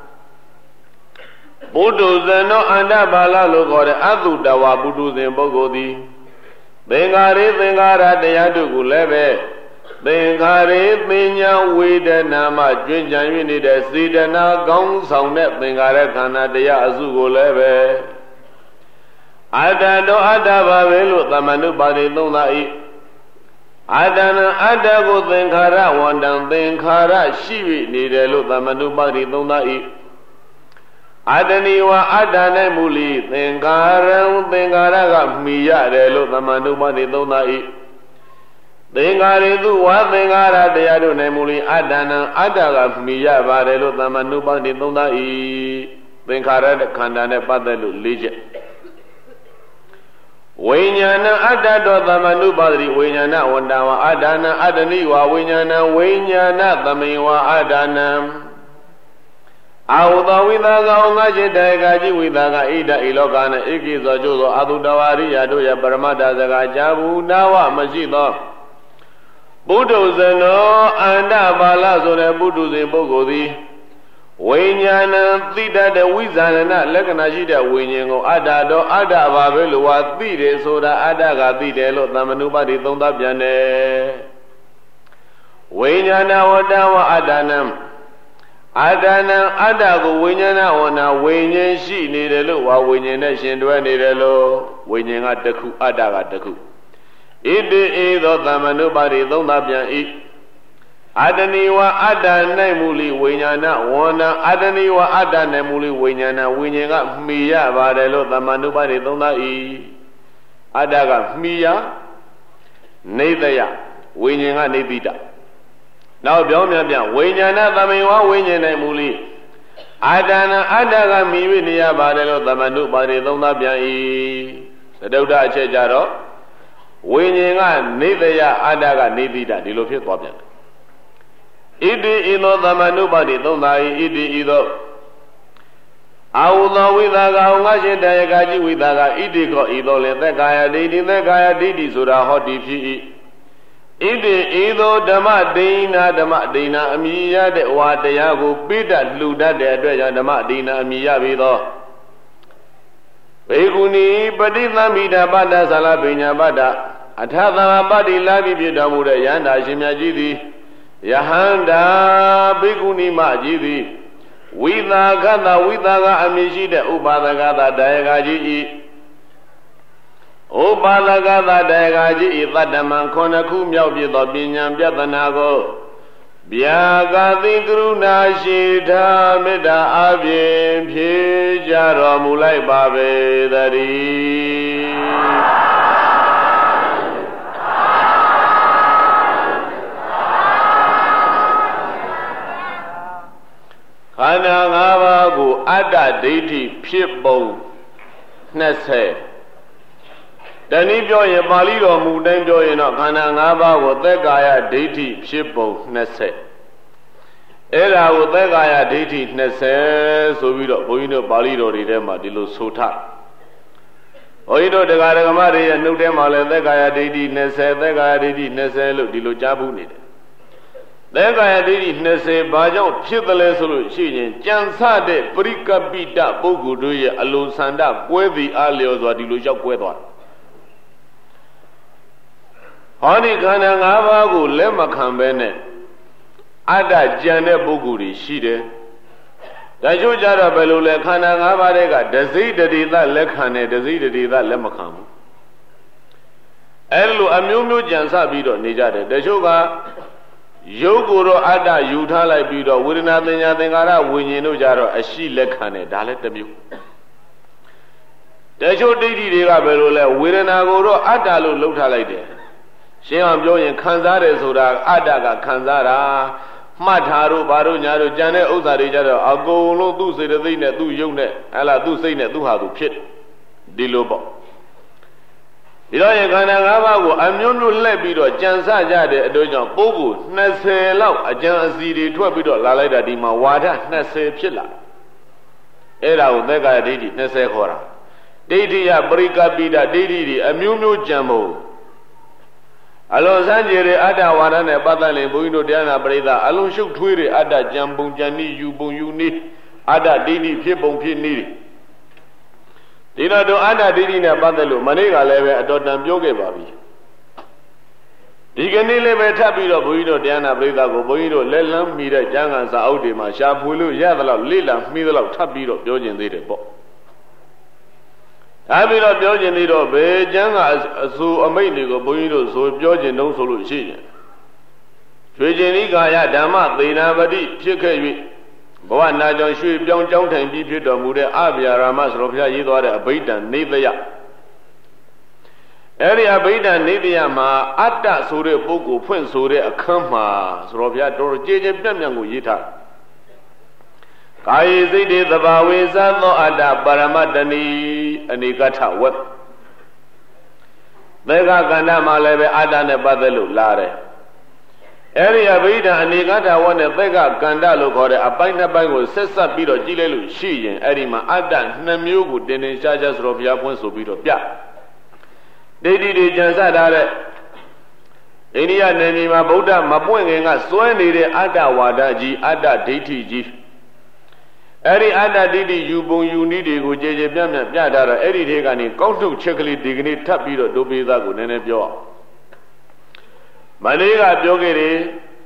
ဘုဒ္ဓဇံသောအန္တပါဠလို့ခေါ်တဲ့အတုတဝါဘုဒ္ဓဇင်ပုဂ္ဂိုလ်သည်သင်္ခါရိသင်္ခါရတရားတို့ကိုလည်းပဲသင်္ခါရိပညာဝေဒနာမှကျွင်းကြံ၍နေတဲ့စေတနာကောင်းဆောင်တဲ့သင်္ခါရခန္ဓာတရားအစုကိုလည်းပဲအတ္တတောအတ္တပါပဲလို့သမဏုပါတိသုံးသာ၏အတ္တနာအတ္တကိုသင်္ခါရဝန္တံသင်္ခါရရှိ၍နေတယ်လို့သမဏုပါတိသုံးသာ၏အတ္တနိဝါအတ္တ၌မူလီသင်္ခါရံသင်္ခါရကမှီရတယ်လို့သမဏုပါတိသုံးသာ၏သင်္ခါရိသူဝါသင်္ခါရတရားတို့၌မူလီအတ္တနံအတ္တကမှီရပါတယ်လို့သမဏုပါတိသုံးသာ၏သင်္ခါရခန္ဓာနဲ့ပတ်သက်လို့၄ချက်ဝိညာဏအတ္တတောသမဏုပါတိဝိညာဏဝတ္တဝါအတ္တနံအတ္တနိဝါဝိညာဏဝိညာဏသမိဝါအတ္တနံအာဟုသောဝိသကာဩငါရှင်တေကကြီးဝိသကာဣဒဣလောကနဲ့ဧကိသောကျိုးသောအတုတဝါရိယတို့ရဲ့ပရမတ္တစကားကြာဘူးနာဝမရှိသောဘုဒ္ဓဇနောအန္တပါဠဆိုတဲ့ဘုဒ္ဓဇင်ပုဂ္ဂိုလ်သည်ဝိညာဏသိတတ်တဲ့ဝိဇာဏလက္ခဏာရှိတဲ့ဝိညာဉ်ကိုအတ္တတော်အတ္တပါပဲလို့ဝါသိတယ်ဆိုတာအတ္တကသိတယ်လို့သမဏုပါတိသုံးသပ်ပြန်တယ်ဝိညာဏဝတ္တဝအတ္တနံအတ္တနံအတ္တကိုဝိညာဏဝနာဝိညာဉ်ရှိနေတယ်လို့ဝါဝိညာဉ်နဲ့ရှင်တွဲနေတယ်လို့ဝိညာဉ်ကတစ်ခုအတ္တကတစ်ခုဣတိဧသောသမဏုပါတိသုံးသပ်ပြန်၏အတ္တနိဝါအတ္တ၌မူလီဝိညာဏဝန္နာအတ္တနိဝါအတ္တ၌မူလီဝိညာဏဝိညာဉ်ကမှီရပါတယ်လို့သမဏုပါတိသုံးသပ်၏အတ္တကမှီရနေတယဝိညာဉ်ကနေတိတနောက်ပြောင်းပြန်ပြန်ဝိညာဏသမိဝဝိညာဉ်၌မူလီအတ္တနာအတ္တကမြည်၍နေရပါတယ်လို့သမဏုပါတိသုံးသပ်ပြန်၏သတုဒ္ဓအချက်ကြတော့ဝိညာဉ်ကနေတယအတ္တကနေတိတဒီလိုဖြစ်သွားပြန်တယ်ဣတိဤသောသမဏုပါတိသုံးသာ၏ဣတိဤသောအာဟုသောဝိသကာငါရှင်တေကကြီးဝိသကာဣတိကောဤသောလေသက်ကာယဒိဋ္ဌိသက်ကာယဒိဋ္ဌိဆိုတာဟောတိဖြစ်၏ဣတိဤသောဓမ္မဒိဏဓမ္မဒိဏအမြည်ရတဲ့ဝါတရားကိုပိဋကလှူတတ်တဲ့အတွက်ကြောင့်ဓမ္မဒိဏအမြည်ရပြီသောဘေကုဏီပဋိသမိတာပတ္တသလပညာပတ္တအထသဝပတ္တိလာပြီးဖြစ်တော်မူတဲ့ယန္တာရှင်မြတ်ကြီးသည်ယဟန္တာဘေကုဏီမကြီးသည်ဝိသကသဝိသကအမြည်ရှိတဲ့ဥပါဒကသတရားကြီးဤဥပါဒကသတရားကြီးဤတတ္တမံခုနှစ်ခုမြောက်ပြသောပညာပြဿနာကိုဗျာကတိကရုဏာရှိတာမေတ္တာအပြင်ဖြေကြတော်မူလိုက်ပါပေသတည်းခန္ဓာ၅ပါးကိုအတ္တဒိဋ္ဌိဖြစ်ပုံ၂၀တနည်းပြောရင်ပါဠိတော်မူတိုင်းပြောရင်တော့ခန္ဓာ၅ပါးကိုသက်ကာယဒိဋ္ဌိဖြစ်ပုံ၂၀အဲ့ဒါကိုသက်ကာယဒိဋ္ဌိ၂၀ဆိုပြီးတော့ဘုန်းကြီးတို့ပါဠိတော်တွေထဲမှာဒီလိုဆိုထားဘုန်းကြီးတို့တရားဓမ္မတွေရဲ့နှုတ်ထဲမှာလည်းသက်ကာယဒိဋ္ဌိ၂၀သက်ကာယဒိဋ္ဌိ၂၀လို့ဒီလိုကြားဘူးနေတယ်သက်ကာယဒိဋ္ဌိ၂၀ဘာကြောင့်ဖြစ်သလဲဆိုလို့ရှိရင်ကြံစတဲ့ပရိကပိတပုဂ္ဂိုလ်တို့ရဲ့အလိုဆန္ဒကွဲသည်အလျော်စွာဒီလိုရောက်ကွဲသွားဟောဒီခန္ဓာ၅ပါးကိုလက်မခံဘဲနဲ့အတ္တကြံတဲ့ပုဂ္ဂိုလ်တွေရှိတယ်။ဒါချို့ကြတော့ဘယ်လိုလဲခန္ဓာ၅ပါးတွေကဒစိတ္တိသလက်ခံတယ်ဒစိတ္တိသလက်မခံဘူး။အဲ့လိုအမျိုးမျိုးကြံစပြီးတော့နေကြတယ်တချို့ကရုပ်ကိုတော့အတ္တယူထားလိုက်ပြီးတော့ဝေဒနာသင်ညာသင်္ခါရဝိညာဉ်တို့ကြတော့အရှိလက်ခံတယ်ဒါလည်းတစ်မျိုးတချို့ဒိဋ္ဌိတွေကဘယ်လိုလဲဝေဒနာကိုတော့အတ္တလို့လှုပ်ထားလိုက်တယ်ရှင်းအောင်ပြောရင်ခံစားတယ်ဆိုတာအတ္တကခံစားတာမှတ်ထားတို့ဘာတို့ညာတို့ကြံတဲ့ဥစ္စာတွေကြတော့အကုန်လုံးသူ့စေတသိက်နဲ့သူ့ယုတ်နဲ့ဟလာသူ့စိတ်နဲ့သူ့ဟာသူဖြစ်ဒီလိုပေါ့ဒီတော့ရင်ခန္ဓာ၅ပါးကိုအမျိုးမျိုးလှည့်ပြီးတော့ကြံစကြတဲ့အတွေ့အကြုံပုဂ္ဂိုလ်၂၀လောက်အကြံအစီတွေထွက်ပြီးတော့လာလိုက်တာဒီမှာဝါဒ၂၀ဖြစ်လာအဲ့ဒါကိုသက္ကာယဒိဋ္ဌိ၂၀ခေါ်တာဒိဋ္ဌိယပရိကပိဒဒိဋ္ဌိတွေအမျိုးမျိုးကြံဖို့အလုံးစမ်းကြည်တွေအတ္တဝါဒနဲ့ပတ်သက်ရင်ဘုန်းကြီးတို့တရားနာပရိသတ်အလုံးရှုပ်ထွေးတွေအတ္တကြံပုံကြံနည်းယူပုံယူနည်းအတ္တဒိဋ္ဌိဖြစ်ပုံဖြစ်နည်းဒီတော့တို့အတ္တဒိဋ္ဌိနဲ့ပတ်သက်လို့မနေ့ကလည်းပဲအတော်တန်ပြောခဲ့ပါပြီဒီကနေ့လည်းပဲထပ်ပြီးတော့ဘုန်းကြီးတို့တရားနာပရိသတ်ကိုဘုန်းကြီးတို့လက်လန်းမိတဲ့ကျမ်းဂန်စာအုပ်တွေမှာရှာဖွေလို့ရသလောက်လေ့လာမိသလောက်ထပ်ပြီးတော့ပြောကျင်သေးတယ်ပေါ့ဒါပြီးတော့ပြောကျင်သေးတော့ဘယ်ကျမ်းကအဆူအမိတ်တွေကိုဘုန်းကြီးတို့ဆိုပြောကျင်တုံးဆိုလို့ရှိရင်ရွှေကျင်ဤကာယဓမ္မသေနာပတိဖြစ်ခဲ့၍ဘဝနာကြောင့်ရွှေပြောင်းကြောင်းထိုင်ပြီးဖြစ်တော်မူတဲ့အဗျာရာမဆိုတော်ဘုရားရေးသွားတဲ့အဘိဓမ္နေသယအဲ့ဒီအဘိဓမ္နေသယမှာအတ္တဆိုတဲ့ပုဂ္ဂိုလ်ဖွင့်ဆိုတဲ့အခန်းမှာဆိုတော်ဘုရားတော်ကြည်ကြည်ပြန့်ပြန့်ကိုရေးထားကာယေစိတ်တေသဘာဝေသသောအတ္တပရမတ္တနိအနေကထဝတ်သေကကန္ဓမှာလည်းပဲအတ္တနဲ့ပတ်သက်လို့လာတယ်အဲ့ဒီအဘိဓမ္အနေကထဝတ်နဲ့သေကကန္ဓလို့ခေါ်တဲ့အပိုင်းနှစ်ပိုင်းကိုဆက်ဆက်ပြီးတော့ကြည့်လိုက်လို့ရှိရင်အဲ့ဒီမှာအတ္တနှစ်မျိုးကိုတင်တင်ရှားရှားဆိုတော့ဘုရားဖွင့်ဆိုပြီးတော့ပြဒိဋ္ဌိတွေကြံစထားတဲ့အိန္ဒိယနယ်မြေမှာဗုဒ္ဓမပွင့်ခင်ကစွဲနေတဲ့အတ္တဝါဒကြီးအတ္တဒိဋ္ဌိကြီးအဲ့ဒီအတ္တဒိဋ္ဌိယူပုံယူနည်းတွေကိုကြည်ကြည်ပြန့်ပြန့်ပြထားတော့အဲ့ဒီတွေကနေကောက်ထုတ်ချက်ကလေးဒီကနေ့ထပ်ပြီးတော့ဒုပိသကိုနည်းနည်းပြောအောင်မနေ့ကပြောခဲ့တယ်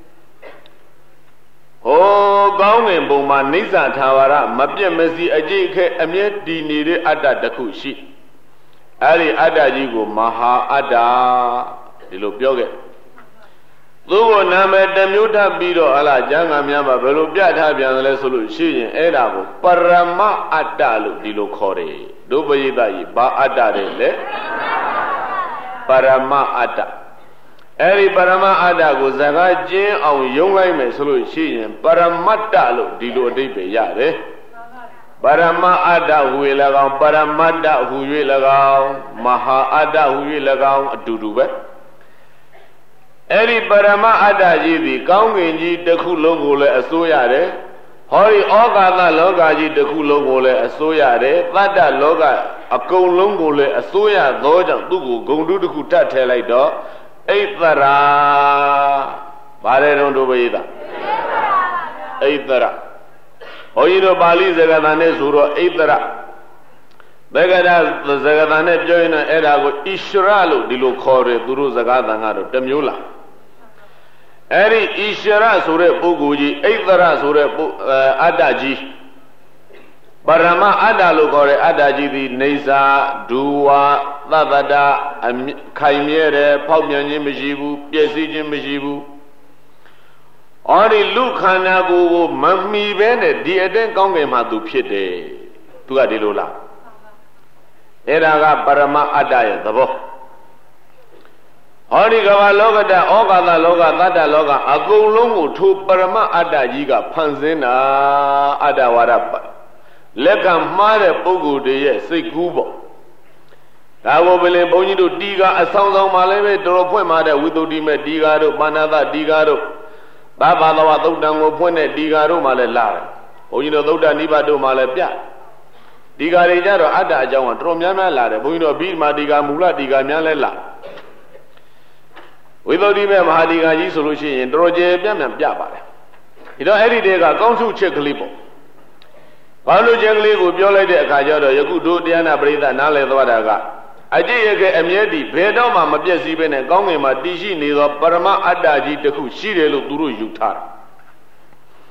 ဟိုကောင်းငင်ပုံမှာနိစ္စထာဝရမပြတ်မစီအကြိတ်အခဲအမြဲတည်နေတဲ့အတ္တတစ်ခုရှိအဲ့ဒီအတ္တကြီးကိုမဟာအတ္တဒီလိုပြောခဲ့သူ့ကိုနာမည်တစ်မျိုးထပ်ပြီးတော့ဟလာကျမ်းဂန်များမှာဘယ်လိုပြထားပြန်လဲဆိုလို့ရှိရင်အဲ့ဒါကိုပရမအတ္တလို့ဒီလိုခေါ်တယ်ဒုပယိတကြီးဘာအတ္တလဲလဲပရမအတ္တအဲ့ဒီပရမအတ္တကိုဇဂကျင်းအောင်ယုံလိုက်မယ်ဆိုလို့ရှိရင်ပရမတ္တလို့ဒီလိုအဓိပ္ပာယ်ရတယ်ပရမအတ္တဟူ၍၎င်းပရမတ္တဟူ၍၎င်းမဟာအတ္တဟူ၍၎င်းအတူတူပဲအဲ့ဒီပရမအတ္တကြီးသည်ကောင်းကင်ကြီးတစ်ခုလုံးကိုလည်းအစိုးရတယ်ဟောဒီဩကာသလောကကြီးတစ်ခုလုံးကိုလည်းအစိုးရတယ်တတ္တလောကအကုန်လုံးကိုလည်းအစိုးရသောကြောင့်သူ့ကိုဂုံတုတစ်ခုတတ်ထဲလိုက်တော့ဣသရာဘာလဲတော့ဒုပယိတဣသရာဘုန်းကြီးတို့ပါဠိစကားသံနဲ့ဆိုတော့ဣသရာဘဂရစကားသံနဲ့ပြောရင်အဲ့ဒါကိုဣရှရလို့ဒီလိုခေါ်တယ်သူတို့စကားသံကတော့တစ်မျိုးလားအဲ့ဒီဣရှရဆိုတဲ့ပုဂ္ဂိုလ်ကြီးဣသရဆိုတဲ့အတ္တကြီးပရမအတ္တလို့ခေါ်တဲ့အတ္တကြီးသည်နေစာဒူဝါသတ္တတာခိုင်မြဲတယ်ဖောက်ပြန်ခြင်းမရှိဘူးပျက်စီးခြင်းမရှိဘူးအော်ဒီလူခန္ဓာကိုယ်ကိုမမီပဲနဲ့ဒီအတင်းကောင်းကင်မှာသူဖြစ်တယ်သူကဒီလိုလားအဲ့ဒါကပရမအတ္တရဲ့သဘောဟောဒီကမ္ဘာလောကတဩကာသလောကသတ္တလောကအကုန်လုံးကိုထိုပရမအတ္တကြီးကဖန်ဆင်းတာအတ္တဝါဒလက်ကမှားတဲ့ပုဂ္ဂိုလ်တွေရဲ့စိတ်ကူးပေါ့ဒါကိုပလင်ဘုန်းကြီးတို့တီကအဆောင်ဆောင်မှလည်းပဲတော်တော်ဖွင့်မှာတဲ့ဝိသုဒ္ဓိမဲ့တီကာတို့ပါဏာသတီကာတို့ဘာဘာသဝသုတ်တံကိုဖွင့်တဲ့တီကာတို့မှလည်းလာတယ်ဘုန်းကြီးတို့သုတ်တနိဗ္ဗာန်တို့မှလည်းပြတီကာတွေကြတော့အတ္တအကြောင်းကတော်တော်များများလာတယ်ဘုန်းကြီးတို့ဘိမာတီကာမူလတီကာများလည်းလာဝိသုဒ္ဓိမဲ့မဟာတီကာကြီးဆိုလို့ရှိရင်တော်တော်ကျေပြန့်ပြန့်ပြပါတယ်ဒီတော့အဲ့ဒီတဲကကောင်းစုချက်ကလေးပေါ့ဘာလို့ချက်ကလေးကိုပြောလိုက်တဲ့အခါကျတော့ယခုတို့တရားနာပရိသတ်နားလည်သွားတာကအကြည့်ရခဲ့အမြဲတည်းဘယ်တော့မှမပြည့်စည်ပဲနဲ့ကောင်းငင်မှာတည်ရှိနေသောပရမအတ္တကြီးတစ်ခုရှိတယ်လို့သူတို့ယူထားတယ်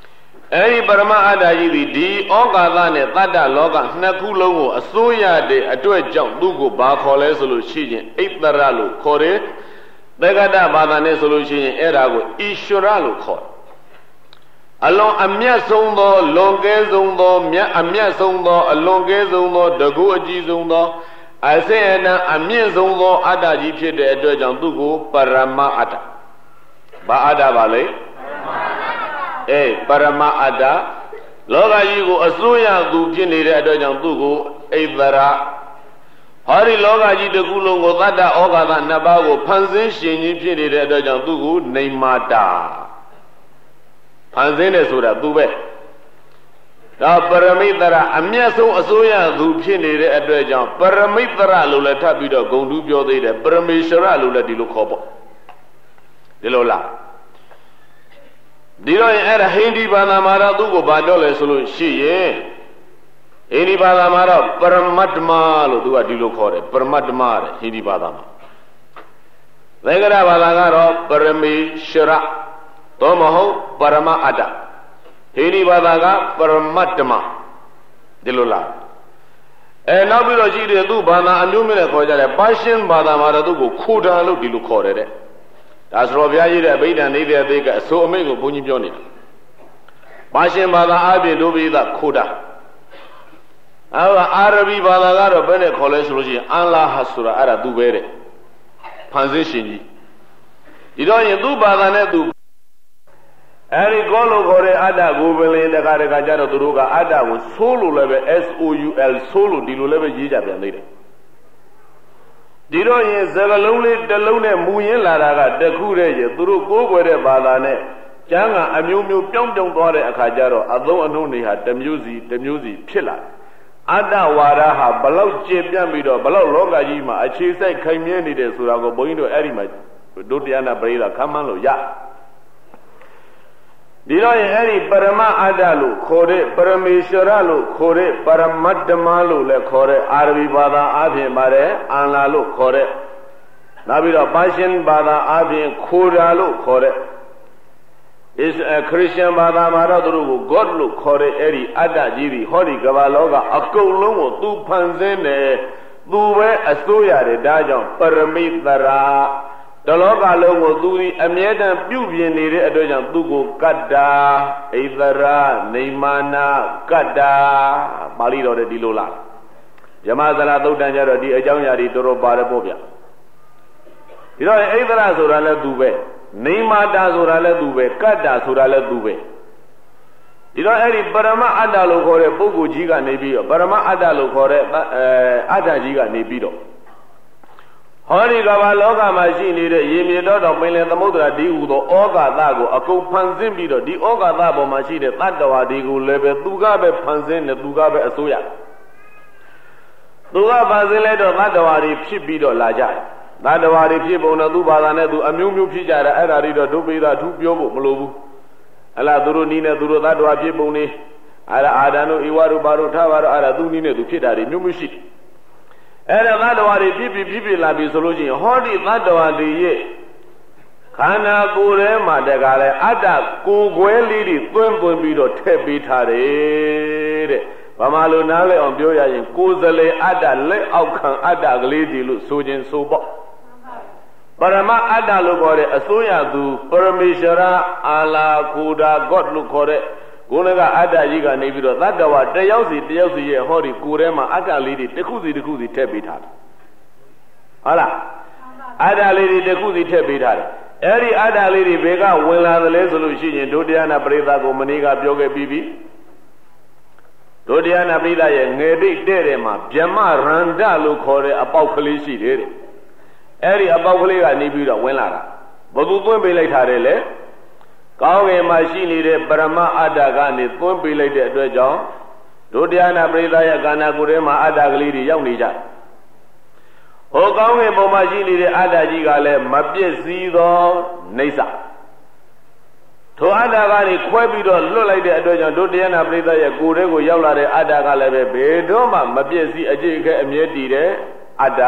အဲဒီပရမအတ္တကြီးသည်ဒီဩကာသနဲ့တတ္တလောကနှစ်ခုလုံးကိုအစိုးရတဲ့အတွက်ကြောင့်သူ့ကိုဘာခေါ်လဲဆိုလို့ရှိရင်ဣတ္တရလို့ခေါ်တယ်သက္ကတဘာသာနဲ့ဆိုလို့ရှိရင်အဲ့ဒါကိုဣရှဝရလို့ခေါ်တယ်အလွန်အမြတ်ဆုံးသောလွန်ကဲဆုံးသောမြတ်အမြတ်ဆုံးသောအလွန်ကဲဆုံးသောတကူအကြီးဆုံးသောအစင်အတန်အမြင့်ဆုံးသောအတ္တကြီးဖြစ်တဲ့အတွက်ကြောင့်သူ့ကိုပရမအတ္တဘာအတ္တပါလဲအေးပရမအတ္တလောကကြီးကိုအစိုးရသူဖြစ်နေတဲ့အတွက်ကြောင့်သူ့ကိုဣတ္တရဟောဒီလောကကြီးတစ်ခုလုံးကိုသတ္တဩဃာသနှစ်ပါးကိုဖန်ဆင်းရှင်ကြီးဖြစ်နေတဲ့အတွက်ကြောင့်သူ့ကိုနေမာတာဖန်ဆင်းတယ်ဆိုတာသူပဲဒါပရမိတ္တရအမျက်ဆုံးအစိုးရသူဖြစ်နေတဲ့အတွက်ကြောင့်ပရမိတ္တရလို့လည်းထပ်ပြီးတော့ဂုံတူးပြောသေးတယ်ပရမေရှဝရလို့လည်းဒီလိုခေါ်ပေါ့ဒီလိုလားဒီတော့ရင်အဲ့ဒါဟိန္ဒိဘာသာမှာတော့သူ့ကိုဘာပြောလဲဆိုလို့ရှိရင်ဟိန္ဒိဘာသာမှာတော့ပရမတ္တမလို့သူကဒီလိုခေါ်တယ်ပရမတ္တမတဲ့ဟိန္ဒိဘာသာမှာသက္ကရဘာသာကတော့ပရမေရှဝရသို့မဟုတ်ပရမအတ္တဟိန္ဒိဘာသာကပရမတ္တမဒီလိုလားအဲနောက်ပြီးတော့ရှိတယ်သူ့ဘာသာအမျိုးမျိုးနဲ့ခေါ်ကြတယ်ပါရှင်းဘာသာမှာတော့သူ့ကိုခိုဒါလို့ဒီလိုခေါ်တယ်တဲ့ဒါဆိုတော့ဘုရားကြီးတဲ့အဘိဓမ္မာနေတဲ့သေးကအစိုးအမိန့်ကိုဘုန်းကြီးပြောနေတာပါရှင်းဘာသာအပြင်ဒုပိသခိုဒါအဲအာရဘီဘာသာကတော့ဘယ်နဲ့ခေါ်လဲဆိုလို့ရှိရင်အန်လာဟဆိုတာအဲ့ဒါသူပဲတဲ့ဖန်ဆင်းရှင်ကြီးဒီတော့ရင်သူ့ဘာသာနဲ့သူအဲဒီကောလို့ခေါ်တဲ့အတ္တကိုပင်လေတခါတခါကျတော့သူတို့ကအတ္တကိုဆိုးလို့လည်းပဲ S O U L ဆိုးလို့ဒီလိုလည်းပဲရေးကြပြန်သေးတယ်ဒီတော့ရင်စကလုံးလေးတစ်လုံးနဲ့မူရင်းလာတာကတခုတည်းရဲ့သူတို့ကိုးကွယ်တဲ့ဘာသာနဲ့ကျမ်းကအမျိုးမျိုးပြောင်းပြောင်းသွားတဲ့အခါကျတော့အသုံးအနှုန်းတွေဟာတစ်မျိုးစီတစ်မျိုးစီဖြစ်လာတယ်အတ္တဝါဒဟာဘလောက်ကျင့်ပြတ်ပြီးတော့ဘလောက်လောကကြီးမှာအခြေစိုက်ခိုင်မြဲနေတယ်ဆိုတာကိုဘုန်းကြီးတို့အဲ့ဒီမှာဒုတိယနာပရိသခမ်းမှန်းလို့ရဒီတော့ရင်အဲ့ဒီပရမအတ္တလို့ခေါ်တဲ့ပရမေရှဝရလို့ခေါ်တဲ့ပရမတ္တမလို့လည်းခေါ်တဲ့အာရဘီဘာသာအပြင်ပါတယ်အန်လာလို့ခေါ်တဲ့နောက်ပြီးတော့ပါရှင်းဘာသာအပြင်ခိုဒါလို့ခေါ်တဲ့ is a Christian ဘာသာမှာတော့သူတို့ကို God လို့ခေါ်တဲ့အဲ့ဒီအတ္တကြီးဒီဟောဒီကမ္ဘာလောကအကုန်လုံးကိုသူဖန်ဆင်းတယ်သူပဲအစိုးရတယ်ဒါကြောင့်ပရမိတ္တရာတလောကလုံးကိုသူဒီအမြဲတမ်းပြုပြင်နေတဲ့အတွက်ကြောင့်သူကိုကတ္တာဣသရနေမာနာကတ္တာပါဠိတော်တဲ့ဒီလိုလားယမသနာသုတ်တန်ကြတော့ဒီအကြောင်းအရာတွေတော်တော်ပါတယ်ပေါ့ဗျဒီတော့ဣသရဆိုတာလည်းသူပဲနေမာတာဆိုတာလည်းသူပဲကတ္တာဆိုတာလည်းသူပဲဒီတော့အဲ့ဒီပရမအတ္တလို့ခေါ်တဲ့ပုဂ္ဂိုလ်ကြီးကနေပြီးတော့ပရမအတ္တလို့ခေါ်တဲ့အဲအတ္တကြီးကနေပြီးတော့ဟောဒီကမ္ဘာလောကမှာရှိနေတဲ့ရေမြေတော်တော်ပင်လယ်သမုဒ္ဒရာဒီဟူသောဩဃာသကိုအကုန်ဖန်ဆင်းပြီးတော့ဒီဩဃာသပေါ်မှာရှိတဲ့တတ္တဝါဒီကိုလည်းပဲသူကပဲဖန်ဆင်းတယ်သူကပဲအစိုးရသူကဖန်ဆင်းလိုက်တော့တတ္တဝါတွေဖြစ်ပြီးတော့လာကြတယ်တတ္တဝါတွေဖြစ်ပုံတော့သူ့ဘာသာနဲ့သူအမျိုးမျိုးဖြစ်ကြတယ်အဲ့ဒါတွေတော့ဒုပိသအထူးပြောဖို့မလိုဘူးအလားသူတို့နီးနဲ့သူတို့တတ္တဝါဖြစ်ပုံနေအဲ့ဒါအာဒံတို့ဧဝတို့ဘာတို့ထားပါတော့အဲ့ဒါသူနီးနဲ့သူဖြစ်တာတွေမျိုးမျိုးရှိတယ်အဲ့ဒါသတ္တဝါတွေဖြစ်ဖြစ်ဖြစ်ဖြစ်လာပြီဆိုလို့ရှိရင်ဟောဒီသတ္တဝါတွေရဲ့ခန္ဓာကိုယ်ထဲမှာတကလည်းအတ္တကိုယ်ွယ်လေးတွေသွင်းသွင်းပြီးတော့ထည့်ပေးထားတယ်တဲ့ဘာမှလို့နားလဲအောင်ပြောရရင်ကိုယ်စလေအတ္တလက်အောက်ခံအတ္တကလေးတွေလို့ဆိုခြင်းဆိုပေါ့ပရမအတ္တလို့ခေါ်တဲ့အစိုးရသူပရမေရှဝရအာလာကိုဒါ God လို့ခေါ်တဲ့ကိုယ်လည်းကအတ္တကြီးကနေပြီးတော့သတ္တဝါတယောက်စီတယောက်စီရဲ့ဟောဒီကိုယ်ထဲမှာအတ္တလေးတွေတစ်ခုစီတစ်ခုစီထည့်ပေးထားတယ်ဟုတ်လားအတ္တလေးတွေတစ်ခုစီထည့်ပေးထားတယ်အဲ့ဒီအတ္တလေးတွေဘယ်ကဝင်လာသလဲဆိုလို့ရှိရင်ဒုတိယနာပရိသတ်ကိုမနေ့ကပြောခဲ့ပြီးပြီဒုတိယနာပရိသတ်ရဲ့ငယ်တိတ်တဲ့တယ်မှာဗြဟ္မရန္တလို့ခေါ်တဲ့အပေါက်ကလေးရှိတယ်တဲ့အဲ့ဒီအပေါက်ကလေးကနေပြီးတော့ဝင်လာတာဘယ်သူသွင်းပေးလိုက်ထားတယ်လဲကောင်းကင်မှာရှိနေတဲ့ပရမအတ္တကနေသွင်းပေးလိုက်တဲ့အတွက်ကြောင့်ဒုတိယနာပရိသတ်ရဲ့ခန္ဓာကိုယ်ထဲမှာအတ္တကလေးတွေရောက်နေကြတယ်ဟိုကောင်းကင်ဘုံမှာရှိနေတဲ့အတ္တကြီးကလည်းမပြည့်စည်သောနေဆာထိုအတ္တကနေခွဲပြီးတော့လွတ်လိုက်တဲ့အတွက်ကြောင့်ဒုတိယနာပရိသတ်ရဲ့ကိုယ်ထဲကိုရောက်လာတဲ့အတ္တကလည်းပဲဘယ်တော့မှမပြည့်စည်အကျိအခဲအမြဲတည်တဲ့အတ္တ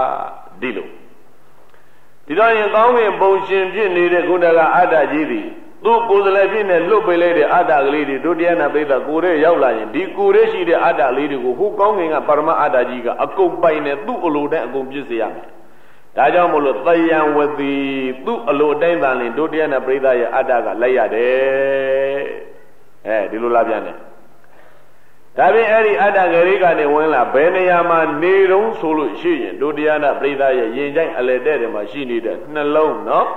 ဒီလိုဒီတော့ရင်ကောင်းကင်ပုံရှင်ဖြစ်နေတဲ့ခုနကအတ္တကြီးသည်သူကိုယ်စလဲဖြစ်နေလွတ်ပေးလိုက်တဲ့အတ္တကလေးတွေဒုတိယနာပိဿကိုယ်ရဲ့ရောက်လာရင်ဒီကိုယ်ရဲ့ရှိတဲ့အတ္တလေးတွေကိုဟိုကောင်းငင်ကပရမအတ္တကြီးကအကုန်ပိုင်နေသူ့အလိုတဲ့အကုန်ပြည့်စေရမယ်ဒါကြောင့်မို့လို့တယံဝတိသူ့အလိုအတိုင်းသာလင်ဒုတိယနာပိဿရဲ့အတ္တကလိုက်ရတယ်အဲဒီလိုလားပြန်တယ်ဒါပြင်အဲ့ဒီအတ္တကလေးကနေဝင်လာဘယ်နေရာမှာနေတုံးဆိုလို့ရှိရင်ဒုတိယနာပိဿရဲ့ရင်ကျိုင်းအလယ်တဲ့တွေမှာရှိနေတဲ့နှလုံးနော်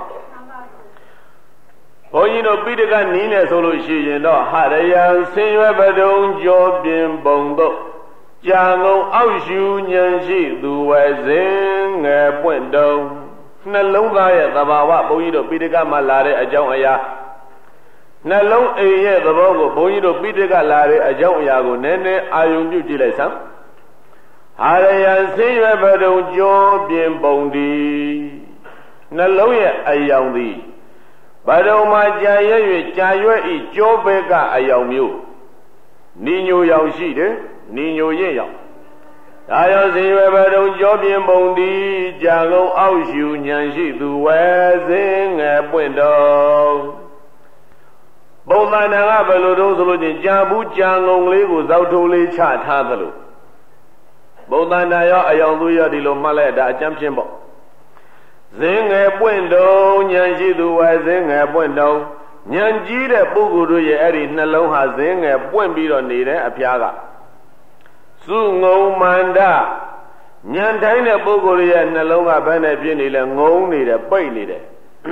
ဘုန်းကြီးတို့ပိဋကနီးနေဆိုလို့ရှိရင်တော့ဟရယံဆင်းရွယ်ပဒုံကြောပြင်းပုံတို့ကြာငုံအောက်ရှူဉဏ်ရှိသူဝဲစဉ်ငယ်ပွင့်တုံနှလုံးသားရဲ့သဘာဝဘုန်းကြီးတို့ပိဋကမှာလာတဲ့အကြောင်းအရာနှလုံးအိမ်ရဲ့သဘောကိုဘုန်းကြီးတို့ပိဋကလာတဲ့အကြောင်းအရာကိုနည်းနည်းအာယုံပြုကြည့်လိုက်စမ်းဟရယံဆင်းရွယ်ပဒုံကြောပြင်းပုံဒီနှလုံးရဲ့အယောင်သည်ဘဒုံမှာကြာရွဲ့ကြာရွဲ့ဤကြောဘဲကအယောင်မျိုးနိညိုရောင်ရှိတယ်နိညိုရဲ့ရောင်ဒါရောဇေဝဘဒုံကြောပြင်းပုံဒီကြာကုန်အောက်ရှူဉဏ်ရှိသူဝဲစင်းငယ်ပွင့်တော်ပုံသဏ္ဍာန်ကဘယ်လိုတော့ဆိုလို့ချင်းကြာဘူးကြာငုံလေးကိုဇောက်ထိုးလေးချထားသလိုပုံသဏ္ဍာန်ရောအယောင်သူရောဒီလိုမှတ်လိုက်တာအကျမ်းဖြင့်ပေါ့ဇင်းငယ်ပွင့်တုံဉာဏ်ရှိသူဝဲဇင်းငယ်ပွင့်တုံဉာဏ်ကြီးတဲ့ပုဂ္ဂိုလ်တို့ရဲ့အဲ့ဒီနှလုံးဟာဇင်းငယ်ပွင့်ပြီးတော့နေတဲ့အဖျားကစုငုံမန္တဉာဏ်တိုင်းတဲ့ပုဂ္ဂိုလ်ရဲ့နှလုံးကဘယ်နဲ့ဖြစ်နေလဲငုံနေတယ်ပိတ်နေတယ်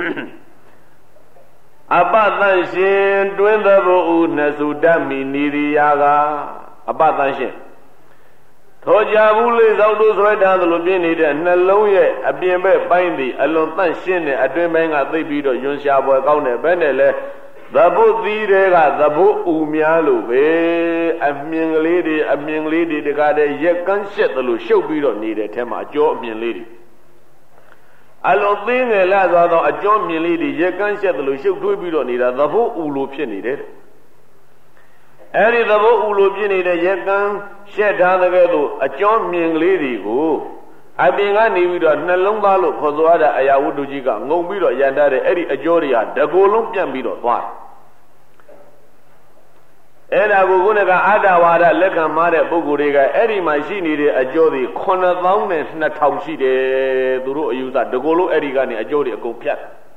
အပတန်ရှင်တွင်သဘောဥနှစုတတ်မိနိရိယာကအပတန်ရှင်ထောကြဘူးလေးသောက်တို့ဆွဲထားသလိုပြင်းနေတဲ့နှလုံးရဲ့အပြင်ဘက်ပိုင်းသည်အလွန်တန့်ရှင်းတဲ့အတွင်းပိုင်းကသိပြီးတော့ယွန်ရှာပွဲကောင်းတယ်ဘယ်နဲ့လဲသဘုသီးတွေကသဘုဥများလို့ပဲအမြင်ကလေးတွေအမြင်ကလေးတွေတကားတဲ့ရက်ကန်းရှက်သလိုရှုပ်ပြီးတော့နေတဲ့ထဲမှာအကျော်အမြင်လေးတွေအလွန်သိငယ်လာသွားသောအကျော်မြင်လေးတွေရက်ကန်းရှက်သလိုရှုပ်ထွေးပြီးတော့နေတာသဘုဥလိုဖြစ်နေတယ်အဲ့ဒီသဘောဥလိုဖြစ်နေတဲ့ရက်ကန်းရှက်ထားတဲ့ကဲ့သို့အကျော်မြင်ကလေးတွေကိုအပြင်ကနေပြီးတော့နှလုံးသားလို့ခေါ်သွားတဲ့အရာဝတ္ထုကြီးကငုံပြီးတော့ရန်ထားတဲ့အဲ့ဒီအကျော်တွေဟာတကိုယ်လုံးပြန့်ပြီးတော့သွားတယ်အဲ့ဒါကိုခုနကအတ္တဝါဒလက်ခံမှားတဲ့ပုဂ္ဂိုလ်တွေကအဲ့ဒီမှာရှိနေတဲ့အကျော်တွေခုနှစ်သောင်းနဲ့နှစ်ထောင်ရှိတယ်သူတို့အယူဆတကိုယ်လုံးအဲ့ဒီကနေအကျော်တွေအကုန်ဖြတ်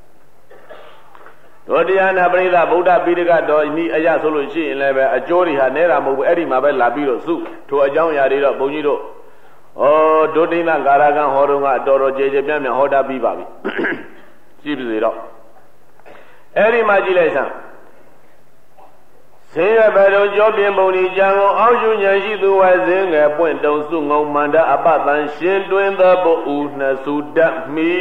ဒုတိယနာပရိသဗုဒ္ဓပိဋကတော်ဤအရာဆိုလို့ရှိရင်လည်းပဲအကျိုးတွေဟာနဲတာမဟုတ်ဘူးအဲ့ဒီမှာပဲလာပြီးတော့စုထိုအကြောင်းအရာတွေတော့ဘုန်းကြီးတို့ဩဒုတိယကာရကံဟောတော့ကတော်တော်ကျေကျေပြန့်ပြန့်ဟောတာပြီးပါပြီကြည့်ပါစေတော့အဲ့ဒီမှာကြည့်လိုက်စမ်းဆင်းရဲဘတော်ကြောပြင်းပုံဒီကြံကုန်အောက်ရှုဉဏ်ရှိသူဝဲစင်းငယ်ပွင့်တုံစုငုံမန္တအပတန်ရှင်တွင်သောပုဥနှစုတတ်မီ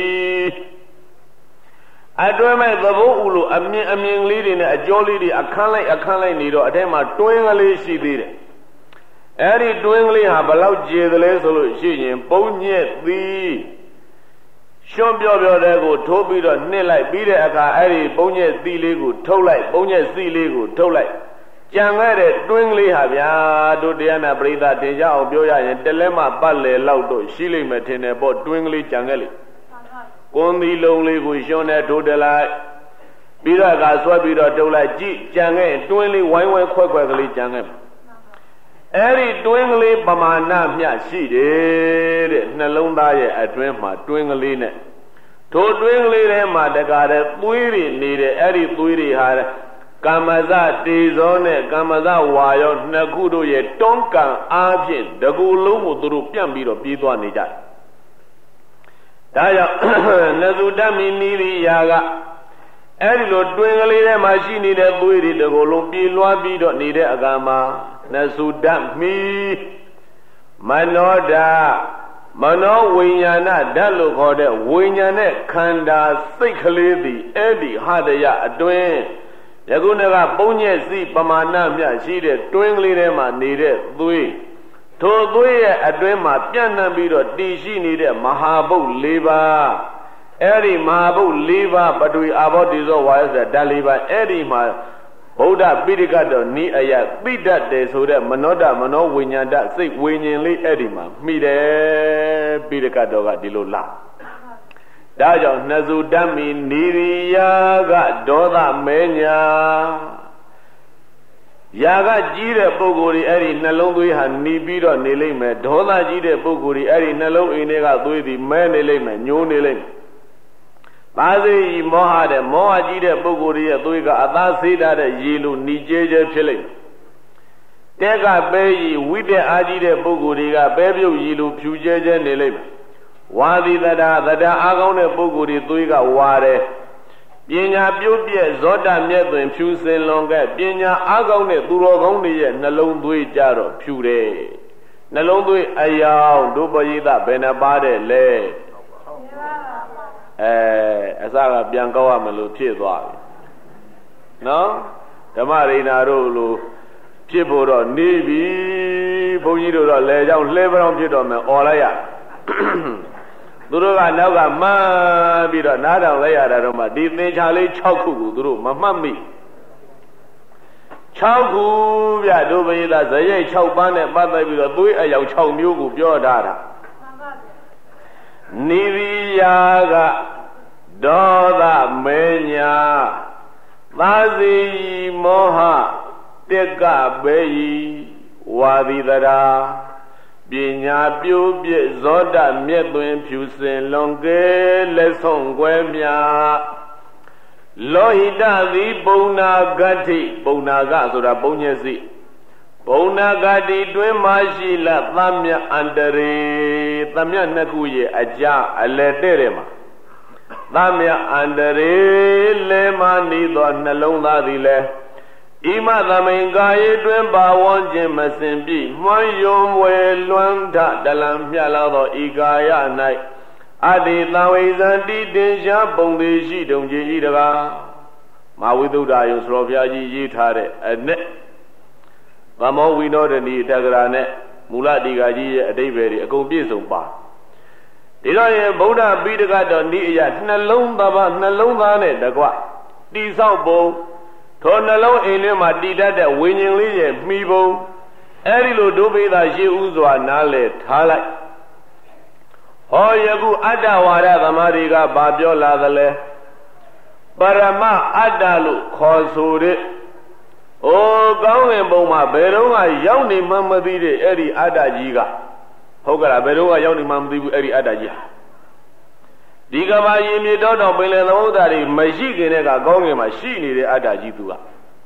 အတွင်းမဲ့သဘောဥလို့အမြင်အမြင်လေးတွေနဲ့အကျော်လေးတွေအခန်းလိုက်အခန်းလိုက်နေတော့အထဲမှာတွင်းကလေးရှိသေးတယ်အဲ့ဒီတွင်းကလေးဟာဘလောက်ကျေသလဲဆိုလို့ရှိရင်ပုံညက်သီးရှွန့်ပြော့ပြော့တဲ့ကိုထိုးပြီးတော့နှစ်လိုက်ပြီးတဲ့အခါအဲ့ဒီပုံညက်သီးလေးကိုထုတ်လိုက်ပုံညက်သီးလေးကိုထုတ်လိုက်ကြံခဲ့တဲ့တွင်းကလေးဟာဗျာတို့တရားနာပရိသတ်တင်ကြအောင်ပြောရရင်တလဲမှပတ်လေလောက်တော့ရှိလိမ့်မယ်ထင်တယ်ပေါ့တွင်းကလေးကြံခဲ့လေကွန်သီလုံးလေးကိုရှွန်းနဲ့ထိုးတလိုက်ပြီးတော့ကဆွဲပြီးတော့တုပ်လိုက်ကြည့်ကြံခဲ့တွင်းလေးဝိုင်းဝိုင်းခွက်ခွက်ကလေးကြံခဲ့အဲ့ဒီတွင်းကလေးပမာဏမျှရှိတယ်တဲ့နှလုံးသားရဲ့အတွင်းမှာတွင်းကလေးနဲ့ထိုတွင်းကလေးထဲမှာတကားတဲ့သွေးတွေနေတယ်အဲ့ဒီသွေးတွေဟာကာမဇတေဇောနဲ့ကာမဇဝါယောနှစ်ခုတို့ရဲ့တွန်းကန်အားဖြင့်တကူလုံးကိုသူတို့ပြန့်ပြီးတော့ပြေးသွားနေကြတယ်ဒါကြောင့်နသုတမိနိရိယာကအဲ့ဒီလိုတွင်ကလေးထဲမှာရှိနေတဲ့သွေးတွေတကိုယ်လုံးပြေးလွှားပြီးတော့နေတဲ့အခါမှာနသုတမိမနောဓာမနောဝိညာဏဓာတ်လို့ခေါ်တဲ့ဝိညာဉ်နဲ့ခန္ဓာစိတ်ကလေးသည်အဲ့ဒီဟတယအတွင်းယခုနကပုံညက်စီပမာဏမြရှိတဲ့တွင်ကလေးထဲမှာနေတဲ့သွေးထိုသွေးရဲ့အတွင်းမှာပြန့်နှံ့ပြီးတော့တည်ရှိနေတဲ့မဟာဘုတ်၄ပါးအဲ့ဒီမဟာဘုတ်၄ပါးပထဝီအာဘောတိဇောဝါယဆိုဓာတ်၄ပါးအဲ့ဒီမှာဗုဒ္ဓပိဋကတော်နိအယသိတတ်တယ်ဆိုတဲ့မနောဓမနောဝိညာဏစိတ်ဝိညာဉ်လေးအဲ့ဒီမှာမိတယ်ပိဋကတော်ကဒီလိုလားဒါကြောင့်နှစ်စုတတ်မီနိရိယာကဒေါသမဲညာယာကကြီးတဲ့ပုဂ္ဂိုလ်တွေအဲ့ဒီနှလုံးသွေးဟာหนีပြီးတော့နေလိမ့်မယ်ဒေါသကြီးတဲ့ပုဂ္ဂိုလ်တွေအဲ့ဒီနှလုံးအိမ်တွေကသွေးသည်မဲနေလိမ့်မယ်ညှိုးနေလိမ့်မယ်ပါစေဤမောဟတဲ့မောဟကြီးတဲ့ပုဂ္ဂိုလ်တွေရဲ့သွေးကအသားဆေးထားတဲ့ရေလိုหนีကျဲကျဲဖြစ်လိမ့်မယ်တဲကပဲဤဝိတ္တအားကြီးတဲ့ပုဂ္ဂိုလ်တွေကပဲပြုတ်ရေလိုဖြူကျဲကျဲနေလိမ့်မယ်ဝါသီတတာတတာအားကောင်းတဲ့ပုဂ္ဂိုလ်တွေသွေးကဝါတယ်ပညာပြုတ်ပြည့်ဇောတမြတ်သွင်ဖြူစင်လွန်ကဲ့ပညာအားကောင်းတဲ့သူတော်ကောင်းတွေရဲ့နှလုံးသွေးကြတော့ဖြူတယ်နှလုံးသွေးအယောင်ဒုပရိသဘယ်နှပါတဲ့လဲအဲအစကပြန်ကောက်ရမလို့ဖြစ်သွားပြီနော်ဓမ္မရိဏတို့လိုဖြစ်ဖို့တော့နေပြီဘုန်းကြီးတို့တော့လဲကြောင်းလှဲပရောင်းဖြစ်တော့မယ်អော်လိုက်ရသူတို့ကနောက်ကမှန်းပြီးတော့နားထောင်လိုက်ရတာတော့မှဒီသင်္ချာလေး၆ခုကိုသူတို့မမှတ်မိ၆ခုဗျဒုပရိသဇရိတ်၆ပန်းနဲ့ပတ်သက်ပြီးတော့သွေးအယောင်၆မျိုးကိုပြောထားတာနိရိယာကဒေါသမေညာသာစီမောဟတက်ကဘေယီဝါသီတရာပညာပြိုးပြည့်ဇောတမြတ်သွင်ဖြူစင်လွန်ကဲလက်ဆုံးကွယ်မြလောဟိတသည်ပုံနာဂတ္ထိပုံနာကဆိုတာပုံညက်စီပုံနာဂတ္ထိတွင်မှရှိလသမြအန္တရေသမြနှစ်ခုရဲ့အကြအလယ်တဲ့တယ်မှာသမြအန္တရေလဲမနေသောနှလုံးသားသည်လဲဣမသမိန်ကာယေတွင်ပါဝန်းခြင်းမစင်ပြီမွန်ယုံဝေလွမ်းထတလံမြတ်လာသောဤကာယ၌အတ္တိသဝိဇံတိတင်ရှားပုံသေးရှိတုံကြီးဤတကားမဝိသုဒ္ဓယုံစရောဘုရားကြီးရေးထားတဲ့အနဲ့ဗမောဝိနောဒနီတက္ကရာနဲ့မူလတိကာကြီးရဲ့အတိပ္ပယ်တွေအကုန်ပြည့်စုံပါဒီတော့ရင်ဗုဒ္ဓပိဋကတော်ဤအရာနှလုံးသားပါနှလုံးသားနဲ့တကွတိဆောက်ပုံထိုနှလုံးအိမ်ထဲမှာတည်တတ်တဲ့ဝိညာဉ်လေးရဲ့မှီပုံအဲ့ဒီလိုဒုပိသရှိဥစွာနားလေထားလိုက်ဟောယခုအတ္တဝါဒသမာဓိကဘာပြောလာသလဲပရမအတ္တလို့ခေါ်ဆိုတဲ့အိုကောင်းဝင်ပုံမှာဘယ်တော့မှရောက်နေမှမသိတဲ့အဲ့ဒီအတ္တကြီးကဟုတ်ကလားဘယ်တော့မှရောက်နေမှမသိဘူးအဲ့ဒီအတ္တကြီးဒီကဘာရင်မြေတော်တော်ပင်လယ်သမုဒ္ဒရာတွေမရှိခင်တည်းကကောင်းငင်မှာရှိနေတဲ့အတ္တကြီးသူက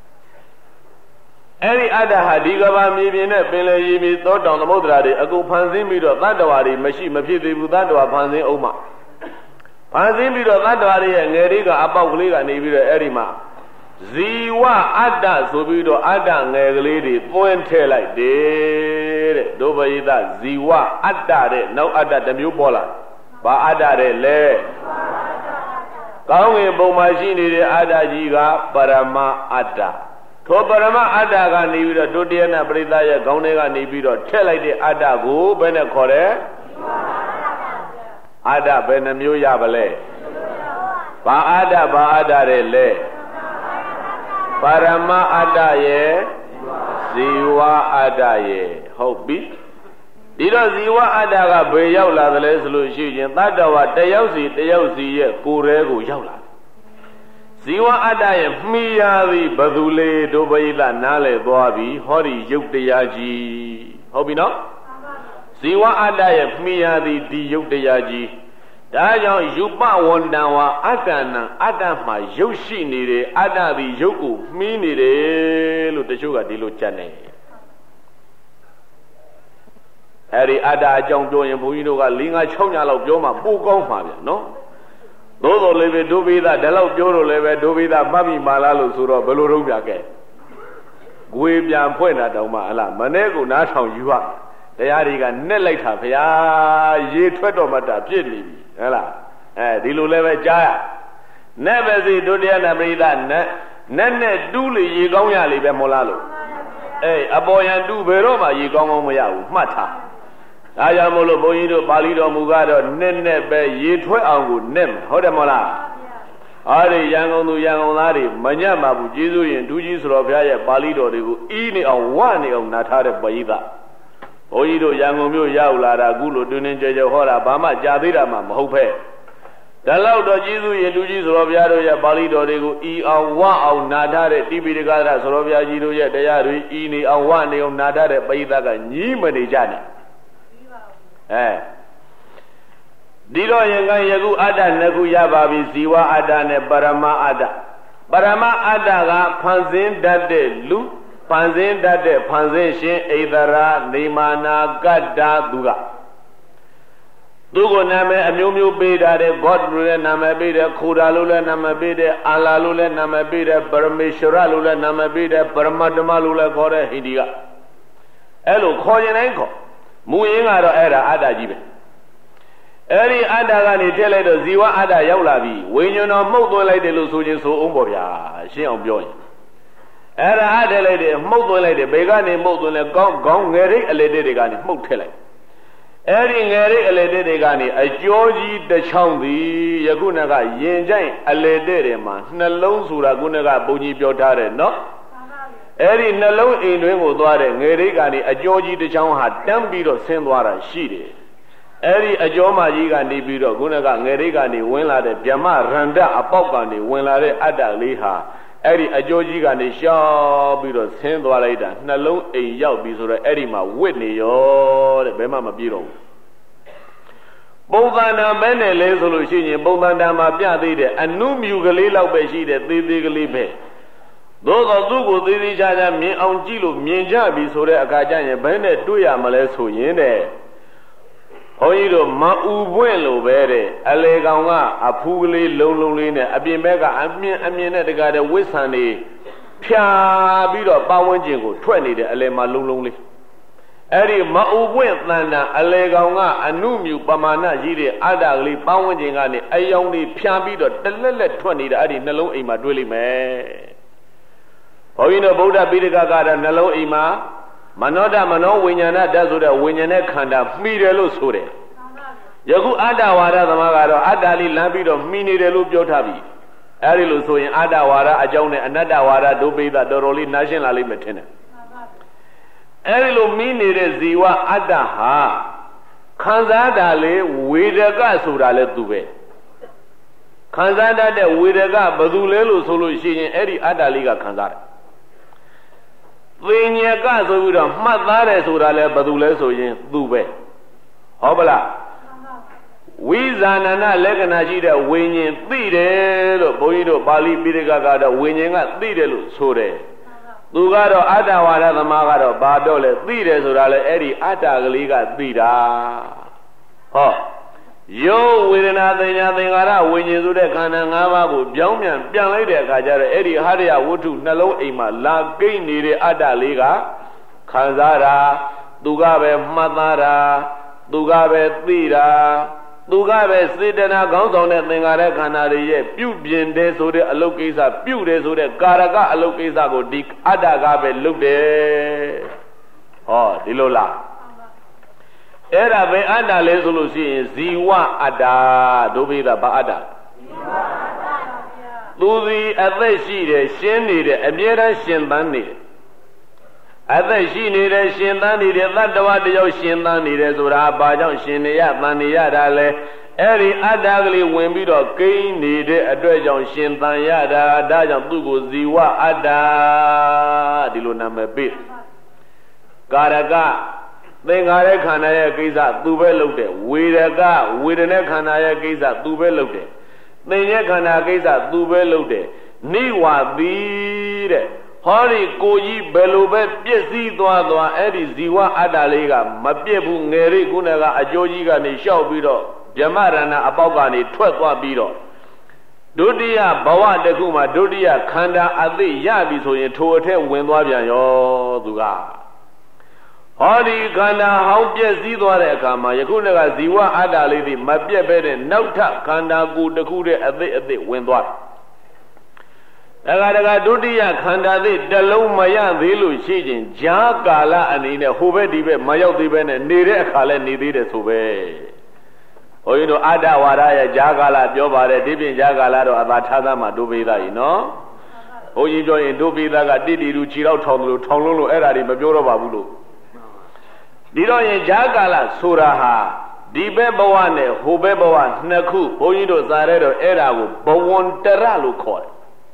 အဲ့ဒီအတ္တဟာဒီကဘာမြေပြင်နဲ့ပင်လယ်ရင်မြေတော်တော်သမုဒ္ဒရာတွေအကုန်ဖန်ဆင်းပြီးတော့တတ္တဝါတွေမရှိမဖြစ်သေးဘူးတတ္တဝါဖန်ဆင်းအောင်မှဖန်ဆင်းပြီးတော့တတ္တဝါတွေရဲ့ငယ်လေးကအပေါက်ကလေးကနေပြီးတော့အဲ့ဒီမှာဇီဝအတ္တဆိုပြီးတော့အတ္တငယ်ကလေးတွေပွင့်ထည့်လိုက်တယ်တဲ့ဒုပယိတဇီဝအတ္တတဲ့နောက်အတ္တတစ်မျိုးပေါ်လာဘာအတ္တတဲ့လဲကောင်းငင်ပုံမှာရှိနေတဲ့အတ္တကြီးကပရမအတ္တထိုပရမအတ္တကနေပြီးတော့ဒုတိယနာပရိသတ်ရဲ့ခေါင်းထဲကနေပြီးတော့ထည့်လိုက်တဲ့အတ္တကိုဘယ်နဲ့ခေါ်တယ်အတ္တဘယ်နှမျိုးရပါလဲဘာအတ္တဘာအတ္တတဲ့လဲပရမအတ္တရဲ့ဇီဝအတ္တရဲ့ဟုတ်ပြီဒီတော့ဇီဝအတ္တကဘယ်ရောက်လာသလဲဆိုလို့ရှိရင်တတ္တဝါတယောက်စီတယောက်စီရဲ့ကိုယ်ရဲကိုရောက်လာဇီဝအတ္တရဲ့မှီရသည်ဘသူလေးဒုပယိတနားလေသွားပြီဟောဒီယုတ်တရားကြီးဟုတ်ပြီနော်ဇီဝအတ္တရဲ့မှီရသည်ဒီယုတ်တရားကြီးဒါကြောင့်ယူပဝန္တံဝါအတ္တနံအတ္တမှာရုပ်ရှိနေတယ်အတ္တသည်ရုပ်ကိုမှီးနေတယ်လို့တချို့ကဒီလိုကြက်နေအဲ့ဒီအတ္တအကြောင်းပြောရင်ဘုန်းကြီးတို့က၄၅၆ညလောက်ပြောမှပိုကောင်းမှာဗျနော်သို့တော်လည်းပဲဒုဗိဒဒါလောက်ပြောတော့လည်းပဲဒုဗိဒမှတ်မိပါလားလို့ဆိုတော့ဘယ်လိုတော့ပြခဲ့ဂွေပြန်ဖွင့်တာတောင်မှဟလားမနေ့ကနားထောင်ယူရတရားတွေကနဲ့လိုက်တာဗျာရေထွက်တော့မှတာပြစ်နေပြီဟဲ့လားအဲဒီလိုလည်းပဲကြားရနဲ့ပဲစီဒုတိယနာပရိသနဲ့နဲ့နဲ့တူးလေရေကောင်းရလေပဲမဟုတ်လားလို့အေးအပေါ်ယံတူးဘယ်တော့မှရေကောင်းကောင်းမရဘူးမှတ်ထားဒါကြောင့်မို့လို့ဘုန်းကြီးတို့ပါဠိတော်မူကတော့နဲ့နဲ့ပဲရေထွက်အောင်ကိုနဲ့ဟုတ်တယ်မဟုတ်လားအားဒီရန်ကုန်သူရန်ကုန်သားတွေမညံ့ပါဘူးကျေးဇူးရင်ဒူးကြီးဆိုတော်ဘုရားရဲ့ပါဠိတော်တွေကိုအီးနေအောင်ဝနေအောင်နာထားတဲ့ပရိသတ်ဘုန်းကြီးတို့ရန်ကုန်မြို့ရောက်လာတာအခုလိုတွင်တွင်ကြဲကြဲဟောတာဘာမှကြာသေးတာမှမဟုတ်ဖဲဒါလောက်တော့ကျေးဇူးရင်လူကြီးဆိုတော်ဘုရားတို့ရဲ့ပါဠိတော်တွေကိုဤအောင်ဝအောင်နာထားတဲ့တိပိဋကသဆိုတော်ဘုရားကြီးတို့ရဲ့တရားတွေဤနေအောင်ဝနေအောင်နာထားတဲ့ပရိသတ်ကညီးမနေကြနဲ့အဲဒီတော့ရင်ကယခုအတ္တနှစ်ခုရပါပြီဇီဝအတ္တနဲ့ပရမအတ္တပရမအတ္တကဖန်ဆင်းတတ်တဲ့လူဖန်ဆင်းတတ်တဲ့ဖန်ဆင်းရှင်ဣဒရာနေမာနာကတ္တာသူကသူကိုနာမည်အမျိုးမျိုးပေးထားတဲ့ God လို့လည်းနာမည်ပေးတယ်ခိုရာလို့လည်းနာမည်ပေးတယ်အာလာလို့လည်းနာမည်ပေးတယ်ပရမေရှရလို့လည်းနာမည်ပေးတယ်ပရမတ္တမလို့လည်းခေါ်တဲ့ဟိန္ဒိကအဲ့လိုခေါ်ရင်တိုင်းခေါ်မူရင်းကတော့အဲ့ဒါအတ္တကြီးပဲအဲ့ဒီအတ္တကနေထည့်လိုက်တော့ဇီဝအတ္တရောက်လာပြီဝိညာဉ်တော်မှုတ်သွင်းလိုက်တယ်လို့ဆိုခြင်းဆိုအောင်ပေါ့ဗျာရှင်းအောင်ပြောရင်အဲ့ဒါအတ္တလိုက်တယ်မှုတ်သွင်းလိုက်တယ်ဘယ်ကနေမှုတ်သွင်းလဲကောင်းကောင်းငယ်ရိတ်အလေတိတွေကနေမှုတ်ထည့်လိုက်အဲ့ဒီငယ်ရိတ်အလေတိတွေကနေအကျိုးကြီးတစ်ချောင်းသည်ယခုနကယင်ကြိုင်အလေတိတွေမှာနှလုံးဆိုတာခုနကဘုန်းကြီးပြောထားတယ်နော်အဲ့ဒီနှလုံးအိမ်တွင်းကိုသွားတဲ့ငယ်ရိတ်ကနေအကျိုးကြီးတစ်ချောင်းဟာတန်းပြီးတော့ဆင်းသွားတာရှိတယ်အဲ့ဒီအကျော်မကြီးကနေပြီးတော့ခုနကငယ်ရိတ်ကနေဝင်လာတဲ့ဗျမရန္တအပေါက်ကနေဝင်လာတဲ့အတ္တလေးဟာအဲ့ဒီအကျော်ကြီးကနေရှောက်ပြီးတော့ဆင်းသွားလိုက်တာနှလုံးအိမ်ရောက်ပြီဆိုတော့အဲ့ဒီမှာဝစ်နေရောတဲ့ဘယ်မှမပြေတော့ဘူးပုံသဏ္ဍာန်ပဲနဲ့လဲဆိုလို့ရှိရင်ပုံသဏ္ဍာန်မှာပြသေးတယ်အနုမြူကလေးလောက်ပဲရှိတယ်သေးသေးကလေးပဲသို့တော့သူ့ကိုသေးသေးချာချာမြင်အောင်ကြည့်လို့မြင်ကြပြီဆိုတဲ့အခါကျရင်ဘယ်နဲ့တွေ့ရမလဲဆိုရင်တဲ့ဘုန်းကြီးတို့မအူပွင့်လို့ပဲတဲ့အလေကောင်ကအဖူးကလေးလုံးလုံးလေးနဲ့အပြင်ဘက်ကအမြင်အမြင်နဲ့တကားတဲ့ဝိဆန်နေဖြာပြီးတော့ပဝန်းကျင်ကိုထွက်နေတဲ့အလေမှာလုံးလုံးလေးအဲ့ဒီမအူပွင့်တန်တာအလေကောင်ကအနုမြူပမာဏကြီးတဲ့အတ္တကလေးပဝန်းကျင်ကနေအယောင်လေးဖြာပြီးတော့တလက်လက်ထွက်နေတာအဲ့ဒီနှလုံးအိမ်မှာတွေ့လိမ့်မယ်ဘုန်းကြီးတို့ဗုဒ္ဓပိဋကကတော့နှလုံးအိမ်မှာမနောတမနောဝိညာဏဓာတ်ဆိုတဲ့ဝိညာဉ်နဲ့ခန္ဓာမှီတယ်လို့ဆိုတယ်ယခုအတ္တဝါဒသမားကတော့အတ္တလေးလမ်းပြီးတော့မှီနေတယ်လို့ပြောထားပြီအဲဒီလိုဆိုရင်အတ္တဝါဒအကြောင်းနဲ့အနတ္တဝါဒဒုပိသတော်တော်လေးနားရှင်းလာလိမ့်မယ်ထင်တယ်အဲဒီလိုမှီနေတဲ့ဇီဝအတ္တဟာခံစားတာလေဝေဒကဆိုတာလဲသူပဲခံစားတတ်တဲ့ဝေဒကဘယ်သူလဲလို့ဆိုလို့ရှိရင်အဲ့ဒီအတ္တလေးကခံစားတယ်သင်ညကဆိုပြီးတော့မှတ်သားတယ်ဆိုတာလဲဘယ်သူလဲဆိုရင်သူပဲဟုတ်ပလားဝိဇာဏနာလက္ခဏာရှိတဲ့ဝိညာဉ်သိတယ်လို့ဘုန်းကြီးတို့ပါဠိပိဋကကတော့ဝိညာဉ်ကသိတယ်လို့ဆိုတယ်သူကတော့အတ္တဝါဒသမားကတော့ဘာတော့လဲသိတယ်ဆိုတာလဲအဲ့ဒီအတ္တကလေးကသိတာဟောယောဝေဒနာသင်ညာသင်္ခါရဝိညာဉ်ဆိုတဲ့ခန္ဓာ၅ပါးကိုပြောင်းပြန်ပြန်လိုက်တဲ့အခါကျတော့အဲ့ဒီဟရိယဝတ္ထုနှလုံးအိမ်မှာလာကိန်းနေတဲ့အတ္တလေးကခံစားတာသူကပဲမှတ်သားတာသူကပဲသိတာသူကပဲစေတနာကောင်းဆောင်တဲ့သင်္ခါရခန္ဓာတွေရဲ့ပြုပြင်တယ်ဆိုတဲ့အလုပ်ကိစ္စပြုတယ်ဆိုတဲ့ကာရကအလုပ်ကိစ္စကိုဒီအတ္တကပဲလုပ်တယ်ဟောဒီလိုလားအဲ့ဒါပဲအတ္တလဲဆိုလို့ရှိရင်ဇီဝအတ္တဒုပိသဘာအတ္တဇီဝအတ္တပါဗျာသူသည်အသက်ရှိတယ်ရှင်းနေတယ်အမြဲတမ်းရှင်သန်နေတယ်အသက်ရှိနေတယ်ရှင်သန်နေတယ်သတ္တဝါတယောက်ရှင်သန်နေတယ်ဆိုတာဘာကြောင့်ရှင်နေရသန်နေရတာလဲအဲ့ဒီအတ္တကလေးဝင်ပြီးတော့ကိန်းနေတဲ့အတွက်ကြောင့်ရှင်သန်ရတာဒါကြောင့်သူ့ကိုဇီဝအတ္တဒီလိုနာမည်ပေးကာရကသင်္ခါရခန္ဓာရဲ့ကိစ္စသူပဲလုပ်တယ်ဝေဒကဝေဒနာခန္ဓာရဲ့ကိစ္စသူပဲလုပ်တယ်သင်္ညခန္ဓာကိစ္စသူပဲလုပ်တယ်နိဝါသီတဲ့ဟောဒီကိုကြီးဘယ်လိုပဲပြည့်စည်သွားသွားအဲ့ဒီဇီဝအတ္တလေးကမပြည့်ဘူးငယ်ရိခုနကအကျိုးကြီးကနေလျှောက်ပြီးတော့ဗြဟ္မရဏအပေါက်ကနေထွက်သွားပြီးတော့ဒုတိယဘဝတစ်ခုမှာဒုတိယခန္ဓာအသိရပြီဆိုရင်ထိုအထက်ဝင်သွားပြန်ရောသူကဟောဒီခန္ဓာဟောင်းပြည့်စည်သွားတဲ့အခါမှာယခုနကဇီဝအတ္တလေးတွေမပြည့်ပဲတဲ့နောက်ထပ်ခန္ဓာကိုယ်တစ်ခုတည်းအသိအသိဝင်သွားတယ်ဒါကတကဒုတိယခန္ဓာသိတလုံးမရသေးလို့ရှိခြင်းဈာကာလအနေနဲ့ဟိုဘက်ဒီဘက်မရောက်သေးပဲနဲ့နေတဲ့အခါလဲနေသေးတယ်ဆိုပဲဘုန်းကြီးတို့အတ္တဝါဒရဲ့ဈာကာလပြောပါတယ်ဒီပြင်ဈာကာလတော့အသာထားသားမှာဒုပိသကြီးနော်ဘုန်းကြီးပြောရင်ဒုပိသကတိတိလူခြေတော့ထောင်လို့ထောင်လုံးလို့အဲ့ဒါတွေမပြောတော့ပါဘူးလို့ဒီတော့ရင်ဈာကာလဆိုတာဟာဒီဘက်ဘဝနဲ့ဟိုဘက်ဘဝနှစ်ခုဘုန်းကြီးတို့စာရဲတော့အဲ့ဒါကိုဘဝန္တရလို့ခေါ်တယ်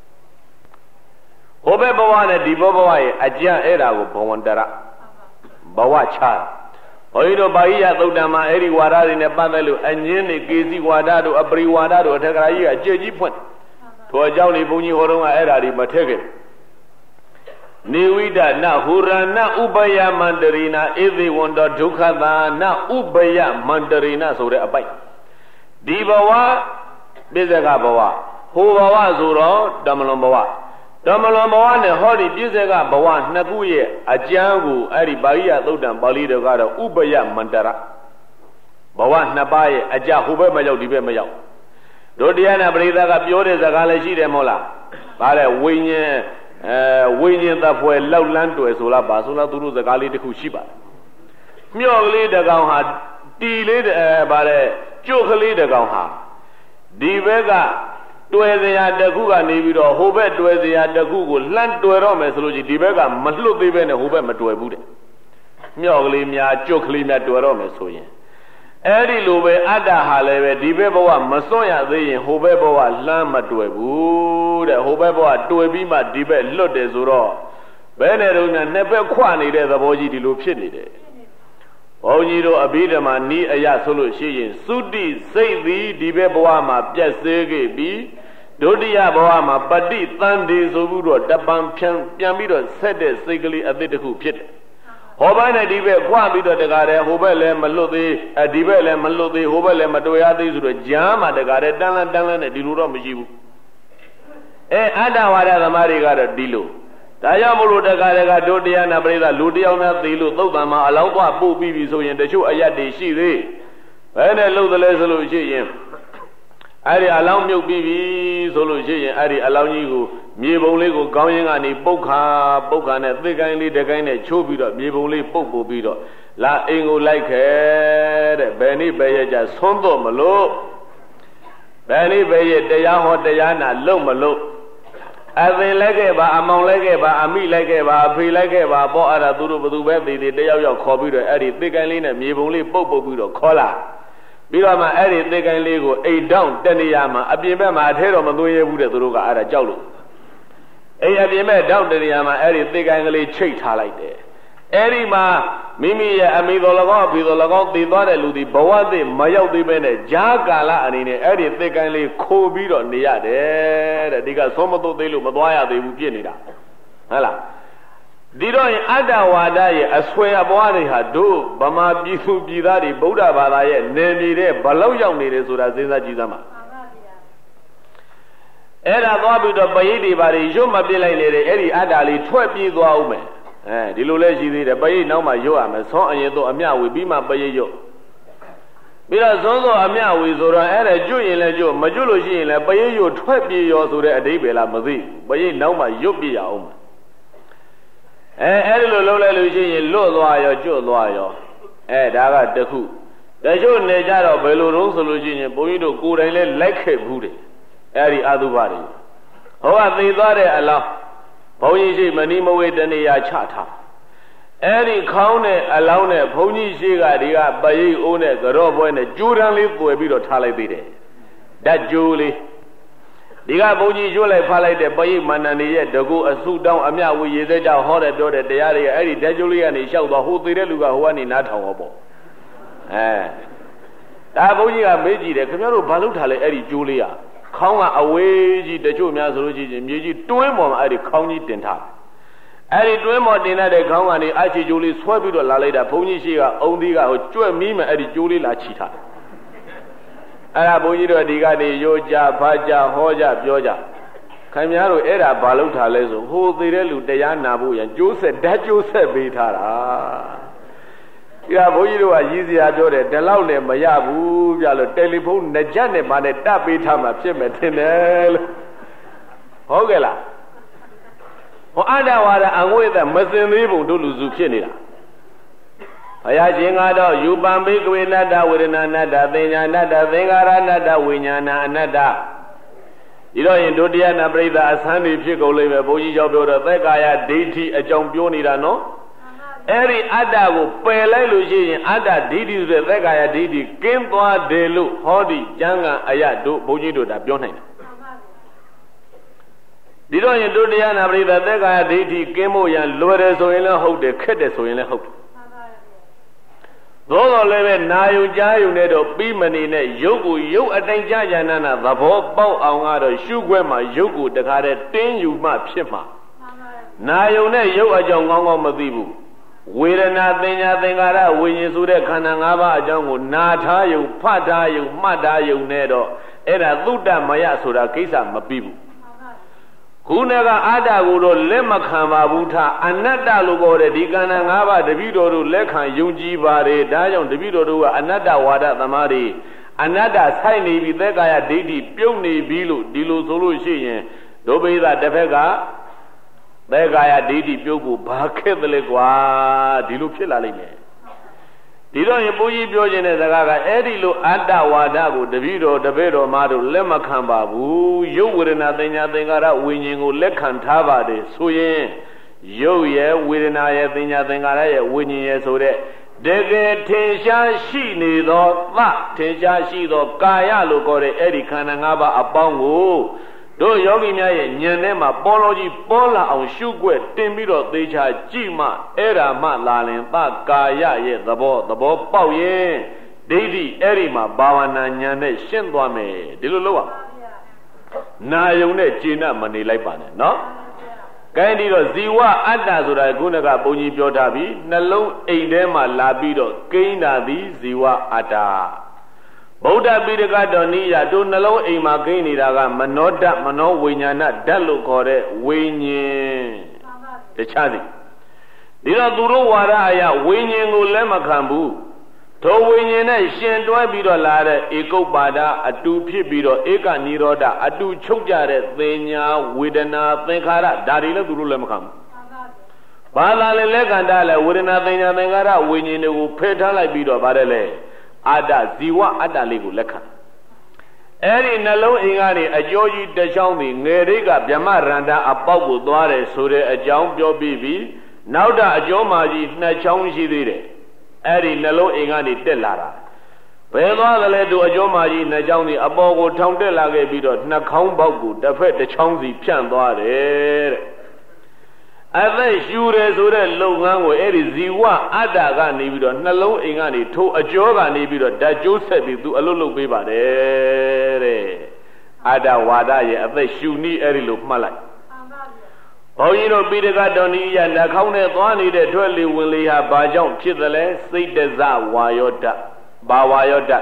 ဟိုဘက်ဘဝနဲ့ဒီဘက်ဘဝရဲ့အကျံအဲ့ဒါကိုဘဝန္တရဘဝချာဘုန်းကြီးတို့ဗာဟိယသုတ်တံမှာအဲ့ဒီဝါဒတွေနဲ့ပတ်သက်လို့အငင်းတွေကေစီဝါဒတို့အပရိဝါဒတို့အထက်ကရာကြီးကအကျင့်ကြီးဖွင့်ထိုအကြောင်းလေးဘုန်းကြီးဟောတော့ကအဲ့ဒါတွေမထည့်ခဲ့နေဝိဒနဟူရဏဥပယမန္တရိနာဧသေဝန္တဒုက္ခသာနဥပယမန္တရိနာဆိုတဲ့အပိုက်ဒီဘဝပိစ္ဆကဘဝဟိုဘဝဆိုတော့ဓမ္မလွန်ဘဝဓမ္မလွန်ဘဝနဲ့ဟောဒီပိစ္ဆကဘဝနှစ်ခုရဲ့အကျမ်းကိုအဲ့ဒီဗာဟိယသုတ်တံပါဠိတော်ကတော့ဥပယမန္တရဘဝနှစ်ပါးရဲ့အကြဟိုဘက်မရောက်ဒီဘက်မရောက်တို့တရားနာပရိသတ်ကပြောတဲ့စကားလည်းရှိတယ်မဟုတ်လားဗါတဲ့ဝိညာဉ်အဲဝိညာဉ်သဖွယ်လောက်လန်းတွေ့ဆိုလားပါဆိုလားသူတို့စကားလေးတစ်ခုရှိပါတယ်မျော့ကလေးတကောင်ဟာတီလေးအဲဗါတဲ့ကျုပ်ကလေးတကောင်ဟာဒီဘက်ကတွေ့စရာတစ်ခုကနေပြီးတော့ဟိုဘက်တွေ့စရာတစ်ခုကိုလှမ်းတွေ့တော့မယ်ဆိုလို့ရှိရင်ဒီဘက်ကမလွတ်သေးပဲနဲ့ဟိုဘက်မတွေ့ဘူးတဲ့မျော့ကလေးများကျုပ်ကလေးများတွေ့တော့မယ်ဆိုရင်အဲ့ဒီလိုပဲအတ္တဟာလည်းပဲဒီဘက်ဘဝမစွန့်ရသေးရင်ဟိုဘက်ဘဝလှမ်းမတွေ့ဘူးတဲ့ဟိုဘက်ဘဝတွေ့ပြီးမှဒီဘက်လွတ်တယ်ဆိုတော့ဘယ်နဲ့တော့နှစ်ဘက်ခွနေတဲ့သဘောကြီးဒီလိုဖြစ်နေတယ်ဘုန်းကြီးတို့အဘိဓမ္မာနီးအရာဆိုလို့ရှိရင်သုတိစိတ်သည်ဒီဘက်ဘဝမှာပြည့်စဲခဲ့ပြီးဒုတိယဘဝမှာပฏิသန္တိဆိုပြီးတော့တပံပြန်ပြန်ပြီးတော့ဆက်တဲ့စိတ်ကလေးအသစ်တစ်ခုဖြစ်တယ်ဟောဘက်နဲ့ဒီဘက်ခွပြီးတော့တကားတယ်ဟိုဘက်လည်းမလွတ်သေးအဲဒီဘက်လည်းမလွတ်သေးဟိုဘက်လည်းမတွေ့ရသေးဆိုတော့ကြားမှာတကားတယ်တန်းလန်းတန်းလန်းနဲ့ဒီလိုတော့မရှိဘူးအဲအတ္တဝါဒသမားတွေကတော့ဒီလိုဒါကြောင့်မို့လို့တကားတကားတို့တရားနာပရိသတ်လူတယောက်နဲ့သေလို့သုတ်တံမှာအလောင်းသွားပို့ပြီးပြီဆိုရင်တချို့အယတ်တွေရှိသေးဘယ်နဲ့လို့သလဲဆိုလို့ရှိရင်အဲ့ဒီအလောင်းမြုပ်ပြီးပြီဆိုလို့ရှိရင်အဲ့ဒီအလောင်းကြီးကိုမြေပုံလေးကိုကောင်းရင်ကနေပုတ်ခါပုတ်ခါနဲ့သစ်ကိုင်းလေးတကိုင်းနဲ့ချိုးပြီးတော့မြေပုံလေးပုတ်ပို့ပြီးတော့လာအိမ်ကိုလိုက်ခဲ့တဲ့ဘယ်နည်းဘယ်ရဲ့ကြဆွန်းတော့မလို့ဘယ်နည်းဘယ်ရဲ့တရားဟောတရားနာလုံမလို့အသင်လိုက်ခဲ့ပါအမောင်လိုက်ခဲ့ပါအမိလိုက်ခဲ့ပါအဖေလိုက်ခဲ့ပါပေါ့အဲ့ဒါသူတို့ဘသူပဲသေးသေးတယောက်ယောက်ခေါ်ပြီးတော့အဲ့ဒီသစ်ကိုင်းလေးနဲ့မြေပုံလေးပုတ်ပုတ်ပြီးတော့ခေါ်လာပြီးတော့မှအဲ့ဒီသစ်ကိုင်းလေးကိုအိတ်တောင်းတနေရာမှာအပြင်ဘက်မှာအထဲတော့မသွင်းရဘူးတဲ့သူတို့ကအဲ့ဒါကြောက်လို့အိမ်အပြင်ဘက်တောင်းတနေရာမှာအဲ့ဒီသစ်ကိုင်းကလေးချိတ်ထားလိုက်တယ်အဲ့ဒီမှာမိမိရဲ့အမိတော်၎င်းအဖေတော်၎င်းတည်သွားတဲ့လူဒီဘဝသစ်မရောက်သေးပဲနဲ့ဂျားကာလအနေနဲ့အဲ့ဒီသစ်ကိုင်းလေးခိုးပြီးတော့နေရတယ်တဲ့ဒီကသုံးမသွသေးလို့မသွားရသေးဘူးပြစ်နေတာဟုတ်လားဒီတော့ရင်အတ္တဝါဒရဲ့အဆွဲအပွားတွေဟာတို့ဗမာပြည်သူပြည်သားတွေဗုဒ္ဓဘာသာရဲ့နေမြေတဲ့ဘလောက်ရောက်နေတယ်ဆိုတာစဉ်းစားကြည့်စမ်းပါအဲ့ဒါသွားပြီးတော့ပရိသေပါတွေရွတ်မပြစ်လိုက်နေတဲ့အဲ့ဒီအတ္တလေးထွက်ပြေးသွားဦးမယ်အဲဒီလိုလဲရှိသေးတယ်ပရိနောက်မှရွတ်ရမယ်ဆွမ်းအရင်တော့အမြဝေပြီးမှပရိရွတ်ပြီးတော့ဇွန်းစောအမြဝေဆိုတော့အဲ့ဒါကျွတ်ရင်လည်းကျွတ်မကျွတ်လို့ရှိရင်လည်းပရိရွတ်ထွက်ပြေးရောဆိုတဲ့အဓိပ္ပာယ်လားမသိဘူးပရိနောက်မှရွတ်ပြရအောင်အဲအဲ့ဒီလိုလုံးလိုက်လို့ရှိရင်လွတ်သွားရောကျွတ်သွားရောအဲဒါကတခုတချို့နေကြတော့ဘယ်လိုတုံးဆိုလို့ရှိရင်ဘုန်းကြီးတို့ကိုယ်တိုင်လဲလိုက်ခဲ့ဘူးတယ်အဲ့ဒီအတုပတွေဟောကသေသွားတဲ့အလောင်းဘုန်းကြီးရှိမနီမဝေတနေရာချထားအဲ့ဒီခေါင်းနဲ့အလောင်းနဲ့ဘုန်းကြီးရှိကဒီကပရိအိုးနဲ့ကြော့ပွဲနဲ့ကျိုးတန်းလေးပွယ်ပြီးတော့ထားလိုက်သေးတယ်ဓာတ်ကျိုးလေးဒီကဘုန်းကြီးရွတ်လိုက်ဖားလိုက်တဲ့ပရိမန္တန်တွေရဲ့တကူအစုတောင်းအမြဝေရေသက်ကြောင့်ဟောတယ်ပြောတယ်တရားတွေအဲ့ဒီဓာတ်ကျိုးလေးကနေလျှောက်သွားဟိုသေးတဲ့လူကဟိုကနေနားထောင်ဟောပေါ့အဲဒါဘုန်းကြီးကမေးကြည့်တယ်ခင်ဗျားတို့ဘာလုပ်ထားလဲအဲ့ဒီကျိုးလေးอ่ะခေါင်းကအဝေးကြီးတချို့များဆိုလို့ရှိရင်မြေကြီးတွင်းပေါ်မှာအဲ့ဒီခေါင်းကြီးတင်ထားအဲ့ဒီတွင်းပေါ်တင်တဲ့ခေါင်းကနေအချီကျိုးလေးဆွဲပြီးတော့လာလိုက်တာဘုန်းကြီးရှိကအုံသီးကဟိုကြွက်မီးမယ်အဲ့ဒီကျိုးလေးလာချီထားအဲ့ဒါဘုန်းကြီးတို့ဒီကနေရိုးကြဖားကြဟောကြပြောကြခင်ဗျားတို့အဲ့ဒါဘာလုပ်ထားလဲဆိုဟိုသေးတဲ့လူတရားနာဖို့ရန်ကျိုးဆက်ဓာတ်ကျိုးဆက်ပေးထားတာဒီကဘုန်းကြီးတို့ကရည်စရာပြောတယ်ဒီလောက်နဲ့မရဘူးပြလို့တယ်လီဖုန်းနှစ်ချက်နဲ့ဗာနဲ့တပ်ပေးထားမှဖြစ်မယ်ထင်တယ်လို့ဟုတ်ကဲ့လားဟောအတ္တဝါဒအငွေ့သက်မစင်သေးဘူးတို့လူစုဖြစ်နေတာဘုရားရှင်ကတော့ယူပံဘိကဝေနတ္တဝေဒနာနတ္တသင်ညာနတ္တသင်္ခါရနတ္တဝိညာဏအနတ္တဒီတော့ရင်ဒုတိယနာပရိသအဆန်းနေဖြစ်ကုန်လိမ့်မယ်ဘုန်းကြီးကြောင့်ပြောတော့သက်ကာယဒိဋ္ဌိအကြောင်းပြောနေတာနော် Eri ada go pelai lu shi ada didi so the kaya didi kin twa de lu hodi janga aya do bouji do da pyo nai di do yin do taya na parida the kaya didi kin mo yan luwe de so yin le hout de khet de so yin le hout though though le be na yu ja yu ne do pi mani ne yuk ko yuk atain ja ja na na thabo pauk aung ga do shu kwet ma yuk ko taka de tin yu ma phit ma na yu ne yuk a jaung kaung kaung ma thi bu Vedana Tinya Tingara Vinyi Sure Khana Ngaba Ajaung Na Tha Yu Phat Tha Yu Mat Tha Yu ne do Era Thutta Maya soda Kissa ma pi bu Khune ka Ada ko do let ma khan ba bu tha Anatta lo ko de di Khana Ngaba Tapi do do let khan yung ji ba de da jaung Tapi do do ka Anatta Wada Thama de Anatta sai ni bi Thekaya Daithi Pyuat ni bi lo di lo so lo shi yin do Pita taphat ka Thekaya Daithi Pyuat ko ba khet le kwa di lo phit la lai me di do yin Bouji pyo chin de saka ka edi lo Atta Wada ko Tapi do taphat do ma do let ma khan ba bu Yuk Vedana Tinya Tingara Vinyi ko let khan tha ba de so yin Yuk ye Vedana ye Tinya Tingara ye Vinyi ye so de Deke Tensha Shi ni do Tha Tensha Shi do Kaya lo ko de edi Khana Ngaba apaung ko Do yogi nya ye nyan ne ma paw lo ji paw la aung shu kwet tin pi do thecha ji ma era ma la lin Tha Kaya ye thabo thabo pauk yin Daithi eri ma bhavana nyan ne shin twa me di lo lo wa na yung ne jina ma ne lai pa ne no Cái đi rồi Ziwa Atta rồi đại cũng là bông nhị biểu đạt bi, nãy lâu ấy đấy mà là bi đó, cái nào đi Ziwa Atta, Buddha bi được cái đó ní ya, tôi nãy lâu ấy mà cái này là cái mà nó đa mà nó vinh nhã na đa lúc có đấy vinh nhẹ, để chả gì, đi ra tu lô vào ra ya vinh nhẹ ngô lên mà kham bu, thôi vinh nhẹ này xuyên đuôi bi đó là đấy, eko bada, atu phi bi đó, eka niroda, atu chốc ra đấy, Tinya, Vedana, Tingara, dari là tu lô lên mà kham, ba la lên lên cái đó là Vedana, Tinya, Tingara, vinh nhẹ này u phê thang lại bi đó ba đấy lệ, Ada Ziwa Atta lệ u lệ kham, ấy nãy lâu anh anh này, ajo ji để trong thì nghe đấy cả Brahma Randa apau của toa đấy, số đấy ajo biểu bi bi, nào đã ajo mà ji nãy trong gì đấy. Eri nãy lâu anh anh đi tết là ra, bây giờ là đồ ajo mà gì nãy trong thì apau của thằng tết là cái bi đó, nãy không bao của đã phải để trong gì phiền toa đấy. Ở đây sưu đấy số đấy lâu ngang của Eri Ziwa Atta cái này bi đó, nãy lâu anh anh đi thu ajo cái này bi đó, đã chốt sẽ bị tu alo lâu bị bắt đấy. Atta Wada ye ở đây sưu ni Eri lúc mà lại. Bao nhiêu đồ bị được cái đó ní ya, nãy không này toán ní để thuê liu quân li ha, ba trong chết là xây để ra Vayoda, ba Vayoda.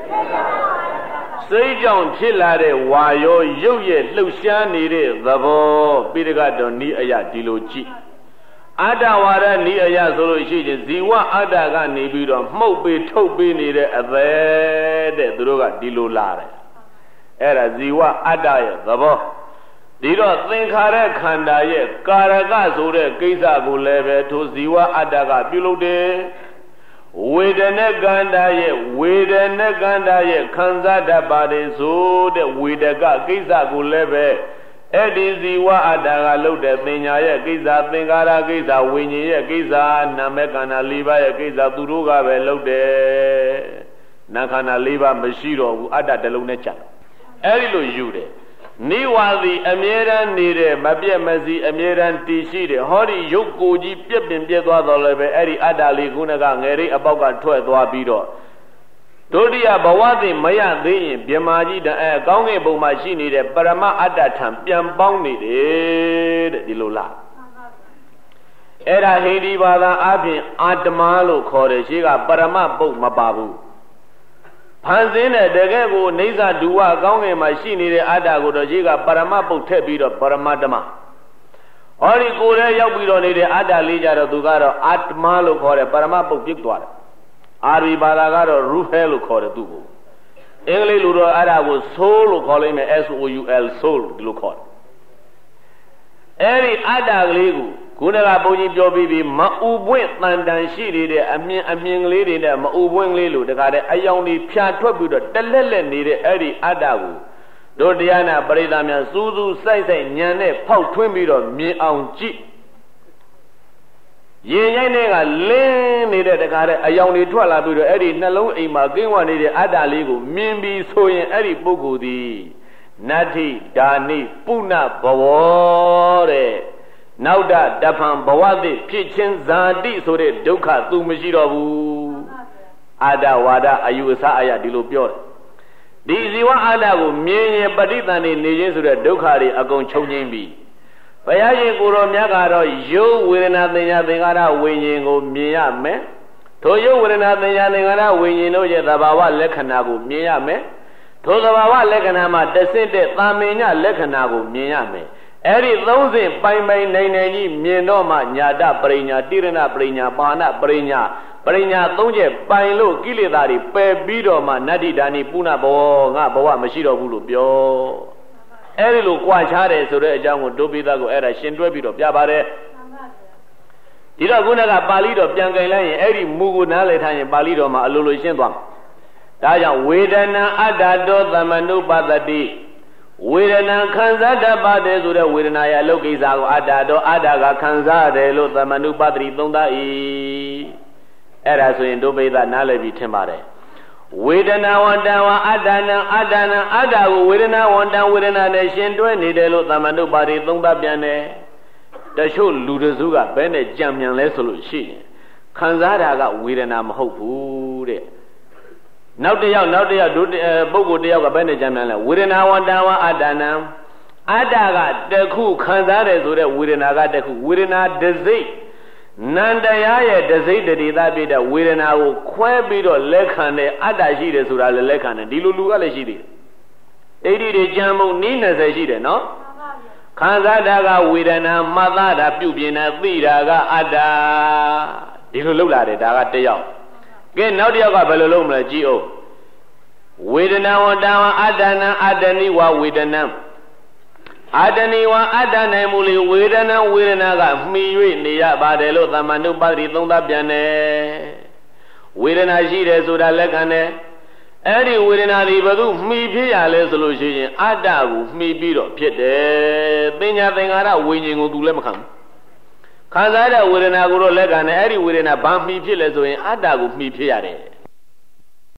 Xây trong chết là để Vayo, yêu ye lâu sáng ní để thabo bị được cái đó ní aya đi lô chi. Atta Wada ní aya số lô chi chứ Ziwa Atta cái ní bị đó mâu bị thâu bị ní để ở đây để tụi cái đi lô la đấy. Ấy là Ziwa Atta ye thabo. Đi đó Tingara Khanda ye Karaka số đấy cây sa của lệ về thu Ziwa Atta cái biểu lộ đấy, Vedana Khanda ye Vedana Khanda ye Khansa Dabba đấy số đấy Vedaka cây sa của lệ về, ấy đi Ziwa Atta cái lộ đấy Tinya ye cây sa Tingara cây sa Vinyi ye cây sa Namekana Liba ye cây sa tụi cái về lộ đấy, Nakana Liba mới xí rồi Atta để lộ này chăng, ấy lộ yêu đấy. Ni wadi amiran ni de mabye mazi amiran ti shi de hori yuk ko ji pyet pin pyet twa taw le be eri Atta li khuna ka ngeri apauk ka thwet twa pi do Dodiya bawa thi maya thei yin Myama ji da ai kaung nge bou ma shi ni de Parama Atta than pyan paung ni de de di lo la Ai da Hindi Bada aphin Atma lo khaw de shi ka Parama Pauk ma pa bu Phan sin de teke ko Nisa duwa kaung nge ma shi ni de Atta ko do shi ka Parama Pauk thet pi do Paramatma hori ko de yauk pi do ni de Atta li ja do tu ka do Atma lo khaw de Parama Pauk phit twa de Arabi Bada ka do Ruh hai lo khaw de tu ko English lo do Atta ko soul lo khaw lai me S O U L soul di lo khaw de Eri Atta ka li ko Kuna ka bông nhị biểu bi bi ma u buen tan tan shi đi de amien amien kle de de ma u buen kle lo de ka de ayaung ni phya thwet pi do tet let let ni de eri Atta ko do taya na parida myan su su sai sai nyan ne phauk thwin pi do myin aung ji ရင်ရိုက်တဲ့ကလင်းနေတဲ့တကားတဲ့အယောင်တွေထွက်လာပြီးတော့အဲ့ဒီနှလုံးအိမ်မှာကင်းဝနေတဲ့အတ္တလေးကိုမြင်ပြီးဆိုရင်အဲ့ဒီပုဂ္ဂိုလ်သည်နတ္ထိဒါနိပုဏ္ဏဘဝတဲ့နောက်တတဖန်ဘဝသည်ဖြစ်ချင်းဇာတိဆိုတဲ့ဒုက္ခသူမရှိတော့ဘူးအာဒဝါဒအယူအဆအရာဒီလိုပြောတယ်ဒီဇီဝအာဒကိုမြင်ရင်ပဋိသန္ဓေနေခြင်းဆိုတဲ့ဒုက္ခတွေအကုန်ချုပ်ငြိမ်းပြီဘုရားရှင်ကိုယ်တော်မြတ်ကတော့ရုပ်ဝေဒနာသင်ညာသင်္ခါရဝိညာဉ်ကိုမြင်ရမယ်ထိုရုပ်ဝေဒနာသင်ညာသင်္ခါရဝိညာဉ်တို့ရဲ့သဘာဝလက္ခဏာကိုမြင်ရမယ်ထိုသဘာဝလက္ခဏာမှာတဆင့်တဲ့သာမင်ညလက္ခဏာကိုမြင်ရမယ်အဲ့ဒီသုံးစဉ်ပိုင်ပိုင်နိုင်နိုင်ကြီးမြင်တော့မှညာတပရိညာတိရဏပရိညာပါဏပရိညာပရိညာသုံးချက်ပိုင်လို့ကိလေသာတွေပယ်ပြီးတော့မှနတ္တိဒါနိပုဏ္ဏဘောငါဘဝမရှိတော့ဘူးလို့ပြောအဲ့ဒီလိုကြွားချတယ်ဆိုတဲ့အကြောင်းကိုဒုပိသကိုအဲ့ဒါရှင်တွဲပြီးတော့ပြပါတယ်ဒီတော့ခုနကပါဠိတော်ပြန်ကြင်လိုက်ရင်အဲ့ဒီမူကိုနားလည်ထားရင်ပါဠိတော်မှာအလိုလိုရှင်းသွားမှာဒါကြောင့်ဝေဒနာအတ္တတောသမနုပတတိဝေဒနာခံစားတတ်ပါတယ်ဆိုတဲ့ဝေဒနာရဲ့အလုပ်ကိစ္စကိုအတ္တတောအတ္တကခံစားရတယ်လို့သမနုပတတိသုံးသပ်၏အဲ့ဒါဆိုရင်ဒုပိသနားလည်ပြီးထင်ပါတယ်ဝေဒနာဝန္တဝအတ္တနံအတ္တနံအတ္တကိုဝေဒနာဝန္တဝေဒနာနဲ့ရှင်တွဲနေတယ်လို့သမနုပါတိသုံးသပ်ပြန်တယ်တချို့လူတစုကဘယ်နဲ့ကြံမြန်လဲဆိုလို့ရှိရင်ခံစားတာကဝေဒနာမဟုတ်ဘူးတဲ့နောက်တစ်ယောက်နောက်တစ်ယောက်ဒုပုဂ္ဂိုလ်တစ်ယောက်ကဘယ်နဲ့ကြံမြန်လဲဝေဒနာဝန္တဝအတ္တနံအတ္တကတခုခံစားတယ်ဆိုတဲ့ဝေဒနာကတခုဝေဒနာတစိတ်နန္တရားရဲ့တစိတ်တတိသားပြတဲ့ဝေဒနာကိုခွဲပြီးတော့လက်ခံတဲ့အတ္တရှိတယ်ဆိုတာလည်းလက်ခံတယ်ဒီလိုလူကလည်းရှိတယ်ဒိဋ္ဌိတွေကြံမှုနည်း၂၀ရှိတယ်နော်ခံစားတာကဝေဒနာမှတ်သားတာပြုပြင်တာသိတာကအတ္တဒီလိုလုပ်လာတယ်ဒါကတစ်ယောက်ကဲနောက်တစ်ယောက်ကဘယ်လိုလုပ်မလဲကြည့်အောင်ဝေဒနာဝတ္တဝအတ္တနံအတ္တနိဝဝေဒနံအတ္တနိဝအတ္တနိုင်မူလေဝေဒနာဝေဒနာကမှီ၍နေရပါတယ်လို့သမဏုပတိသုံးသပ်ပြန်တယ်ဝေဒနာရှိတယ်ဆိုတာလက်ခံတယ်အဲ့ဒီဝေဒနာတွေဘယ်သူမှီဖြစ်ရလဲဆိုလို့ရှိရင်အတ္တကိုမှီပြီးတော့ဖြစ်တယ်ပညာသင်္ခါရဝိညာဉ်ကိုသူလည်းမခံဘူးခံစားတဲ့ဝေဒနာကိုတော့လက်ခံတယ်အဲ့ဒီဝေဒနာဘာမှီဖြစ်လဲဆိုရင်အတ္တကိုမှီဖြစ်ရတယ်